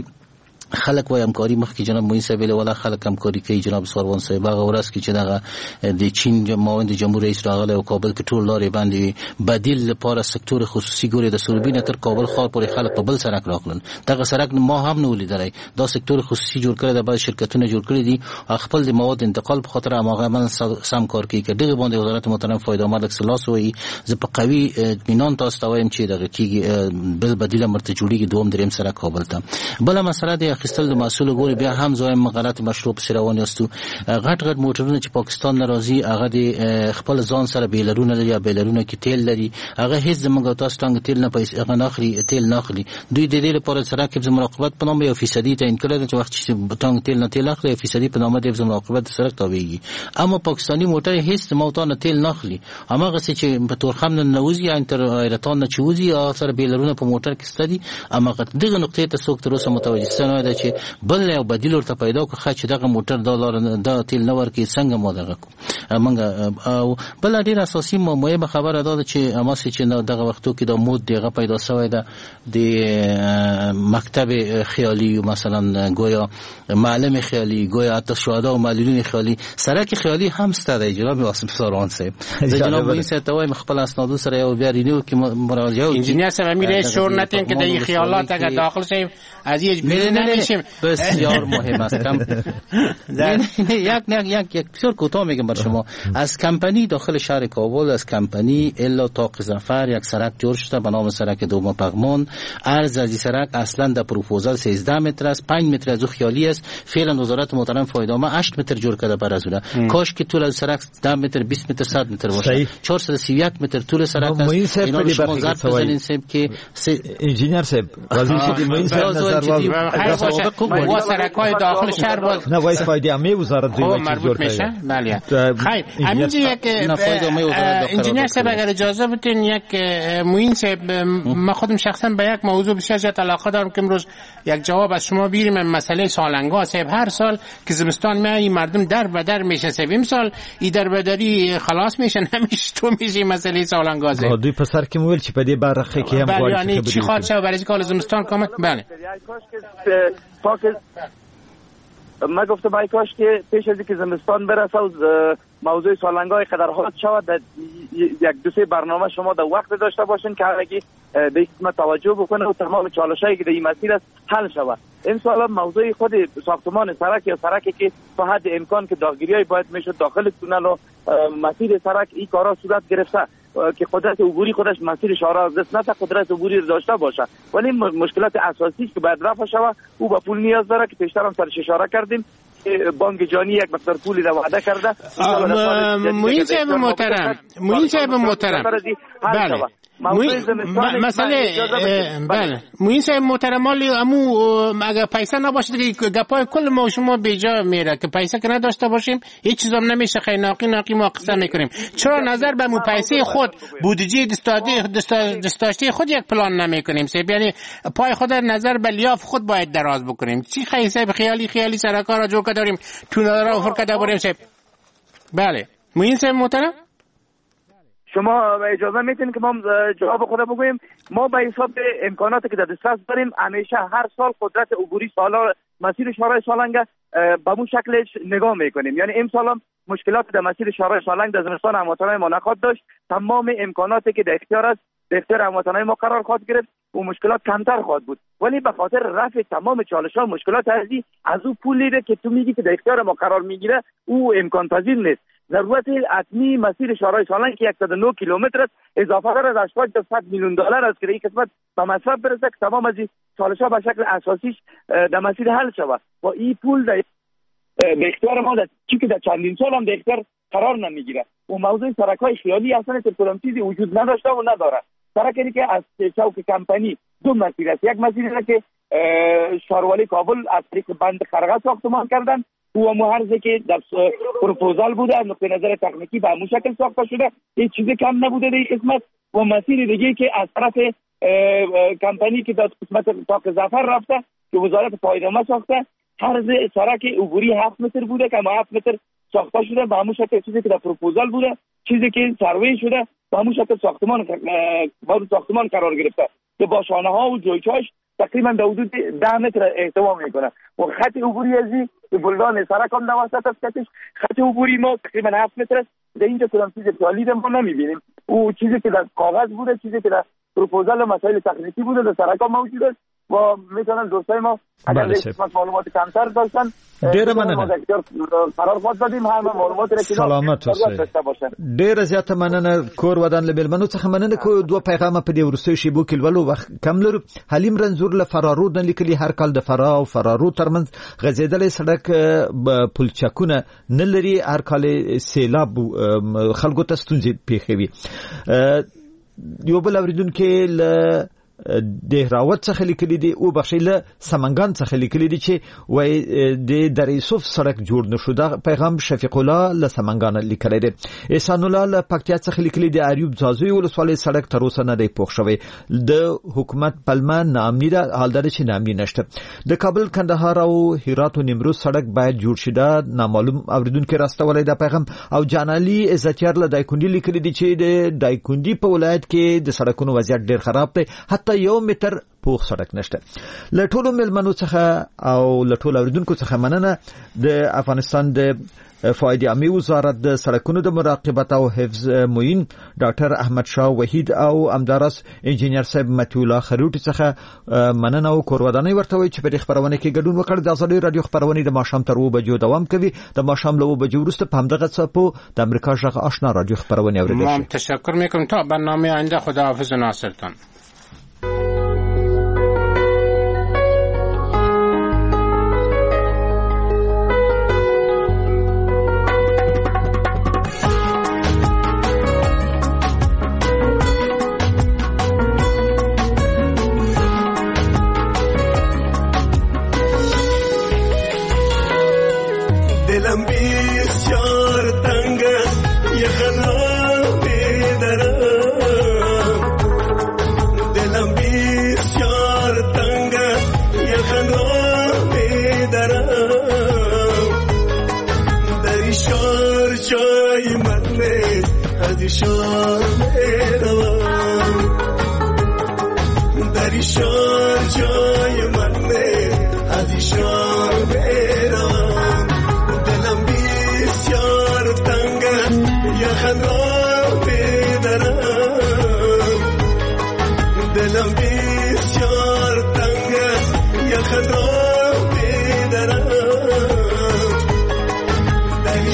خلک وای همکاري مخکې جناب موین صاحب له ولا خلک همکاري کوي. جناب سروان صاحب هغه ورځ کې چې دغه د چین معاون د جمهور رئیس راغله او کابل کې ټول لارې باندې بدیل لپاره سکتور خصوصي ګوري د سوربین تر کابل خار پورې خلک په بل سرک راغلل. دغه سرک ما هم نه ولیدای. دا سکتور خصوصي جوړ کړی د بعض شرکتونه جوړ کړی دي خپل د مواد انتقال په خاطر هغه من سم کار کوي. دغه باندې وزارت محترم فایدهمند اکسلاس وایي زه په قوي اطمینان تاسو ته وایم چې دغه کیږي بل بدیل مرته جوړیږي دوم دریم سرک کابل ته. بل مسله د اخیستل د مسول ګوري بیا هم زایم غلط مشروع په روان یاستو. غټ غټ موټرونه چې پاکستان ناراضي هغه د خپل ځان سره بیلرونه لري یا بیلرونه کې تیل لري، هغه هیڅ زموږ تاسو څنګه تیل نه پیسې هغه ناخري تیل ناخلي. دوی د دې لپاره سره کې مراقبت په نامه یو فیصدي تعین کړل چې وخت چې تنګ تیل نه تیل اخلي فیصدي په نامه د مراقبت سره تابعيږي. اما پاکستاني موټر هیڅ موټر نه تیل ناخلي، هغه څه چې په تورخم نه نوځي یا انټر ایرتان نه چوزي او سره بیلرونه په موټر کې ستدي. اما دغه نقطې ته څوک تر اوسه متوجه نه ده چې بل یو بدیل ورته پیدا کړه چې دغه موټر دلار د تیل نه ورکی څنګه مو دغه منګه. او بل ډیر اساسي مهمه خبره ده چې اماسي چې دغه وختو کې د مود دغه پیدا شوی ده د مکتب خیالي مثلا گویا معلم خیالي گویا حتی شهدا او معلولین خیالي سرک خیالي هم ستاره جناب واسم سروان صاحب د جناب این ته وایم خپل اسناد سره یو بیا رینیو کې مراجعه انجینیر صاحب میره شور نتیم که در خیالات اگر داخل شیم از یک بیرون نمیشیم. بسیار مهم است. کم یک نه یک یک بسیار کوتاه میگم بر شما. از کمپانی داخل شهر کابل از کمپانی الا طاق ظفر یک سرک جور شده به نام سرک دوم پغمان. عرض از این سرک اصلا در پروپوزال سیزده متر است، پنج متر از او خیالی است. فعلا وزارت محترم فایدهمند هشت متر جور کرده بر از اون. کاش که طول سرک ده متر بیست متر صد متر باشه. چهارصد و سی و یک متر طول سرک است. اینا رو شما ضرب بزنین صاحب که انجینیر صاحب وزیر شدی موین صاحب نظر و سرکای داخل شهر باز نه وایس فایدهمه وزارت دوی مربوط میشه. بله خیر همینجا یک انجینیر صاحب اگر اجازه بدین یک موین صاحب من خودم شخصا به یک موضوع بسیار زیاد علاقه دارم که امروز یک جواب از شما بگیریم. مسئله سالنگا صاحب هر سال که زمستان میای مردم در به در میشه صاحب امسال ای در بدری خلاص میشن همیشه تو میشه مسئله سالنگا صاحب دوی پسر که مویل چی پدی برخه که هم بله یعنی چی خواهد شد برای کال زمستان کامل. بله پاک ما گفتم ای کاش که پیش از اینکه زمستان برسه و موضوع سالنگای قدر حالت شود یک دو سه برنامه شما در وقت داشته باشین که هرگی به قسمت توجه بکنه و تمام چالشایی که در این مسیر است حل شود. امسال موضوع خود ساختمان سرک یا سرکی که تا حد امکان که داخلیای باید میشد داخل تونل و مسیر سرک این کارا صورت گرفته که قدرت عبوری خودش مسیر شارع از دست نده، قدرت عبوری داشته باشه، ولی مشکلات اساسی که باید رفع شود او به پول نیاز داره که پیشتر هم سرش اشاره کردیم. بانک جهانی یک مقدار پولی را وعده کرده. معین صاحب محترم معین صاحب محترم بله مسئله بله معین صاحب محترم مالی امو اگر پیسه نباشه که گپای کل ما شما بیجا میره که پیسه که نداشته باشیم هیچ چیزام نمیشه، خیلی ناقی ناقی ما قصه میکنیم. چرا نظر به مو پیسه خود بودجه دستاشتی خود یک پلان نمیکنیم؟ سیب یعنی پای خود نظر به لیاف خود باید دراز بکنیم. چی خیلی سیب خیالی خیالی سرکار را جور که داریم تونل را فرکده بریم سیب. بله معین صاحب محترم شما اجازه میتین که ما جواب خود بگوییم. ما به حساب امکاناتی که در دسترس داریم همیشه هر سال قدرت عبوری سالا مسیر شارع سالنگ به اون شکلش نگاه میکنیم. یعنی امسال هم مشکلات در مسیر شارع سالنگ در زمستان هموطنان ما نخواهد داشت. تمام امکاناتی که در اختیار است در اختیار هموطنان ما قرار خواهد گرفت و مشکلات کمتر خواهد بود، ولی به خاطر رفع تمام چالش‌ها مشکلات ارزی از او پولی که تو میگی که در اختیار ما قرار میگیره او امکان پذیر نیست. ضرورت حتمی مسیر شارع سالنگ که صد و نه کیلومتر است اضافه تر از هشتاد تا صد میلیون دلار است که این قسمت به مصرف برسه که تمام از چالش‌ها به شکل اساسیش در مسیر حل شود و این پول در به اختیار ما در چی که در چندین سال هم در اختیار قرار نمیگیره. و موضوع سرک‌های خیالی اصلا کدام چیزی وجود نداشته و نداره. سرکی که از چوک کمپانی دو مسیر است. یک مسیر است که شاروالی کابل از طریق بند خرقه ساختمان کردن و محرزه که در پروپوزال بوده، نقطه نظر تکنیکی به همون شکل ساخته شده، هیچ چیزی کم نبوده در این قسمت. و مسیر دیگه که از طرف کمپانی که در قسمت تاق زفر رفته که وزارت پایدامه ساخته، عرض سرک عبوری هفت متر بوده که ما هفت متر ساخته شده به همون شکل. چیزی که در پروپوزال بوده، چیزی که سروی شده به همون شکل ساختمان بارو ساختمان قرار گرفته که با شانه ها و جویچاش تقریبا در حدود ده متر احتوا میکنه و خط عبوری ازی که بلدان سرک هم نواسط است کتش خط عبوری ما تقریبا هفت متر است. در اینجا کدام چیز پالید ما نمیبینیم. او چیزی که در کاغذ بوده، چیزی که در پروپوزال و مسائل تکنیکی بوده در سرک ها موجود است و میتونن دوستای ما اگر قسمت معلومات کمتر داشتن ډیره مننه قرار خود بدیم هم معلومات را که سلامت اوسئ. ډیره زیاته مننه کور ودان لبلمنو څخه مننه کو دوه پیغام په دې ورستۍ شیبو کې ولو وخت کم لرو. حلیم رنزور له فرارو د لیکلي هر کال د فرا او فرارو ترمنځ غزیدلې سړک پلچکونه نه لري، هر کال سیلاب خلکو ته ستونزې پیښوي. یو بل اوریدونکو له دهراوت څخه لیکلي دي او بخښیله سمنګان څخه لیکلي دي چې وای د دریسوف سړک جوړ نشو. دا پیغام شفیق الله له سمنګان لیکلی دی. احسان الله له پکتیا څخه لیکلي دي ایوب زازوی ولسوالۍ سړک تر اوسه نه دی پوښ شوی. د حکومت پلمه نامنی ده، حال دا چې نامنی نشته. د کابل کندهار او هرات او نیمروز سړک باید جوړ شي. دا نامعلوم اوریدونکو راستولای دا پیغام. او جانالی عزتیار له دایکوندی لیکلي دي چې د دایکوندی په ولایت کې د سړکونو وضعیت ډیر خراب دی، حتی یو متر پوخ سړک نشته. له ټولو ملمنو څخه او له ټولو اوریدونکو څخه مننه. د افغانستان د فایده عامه وزارت د سړکونو د مراقبت او حفظ معین ډاکټر احمد شاه وحید او امدارس انجینیر صاحب متي الله خروټي څخه مننه او کورودانه ورته وي چې په خبرونه کې ګډون وکړ. د ازادي رادیو خبرونه د ماښام تر و بجو دوام کوي. د ماښام له و بجو وروسته په همدغه څپو د امریکا ژغ آشنا رادیو خبرونه اوریدل شي. ما تشکر میکنم. تا برنامه آینده خداحافظ ناصرتان.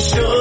شد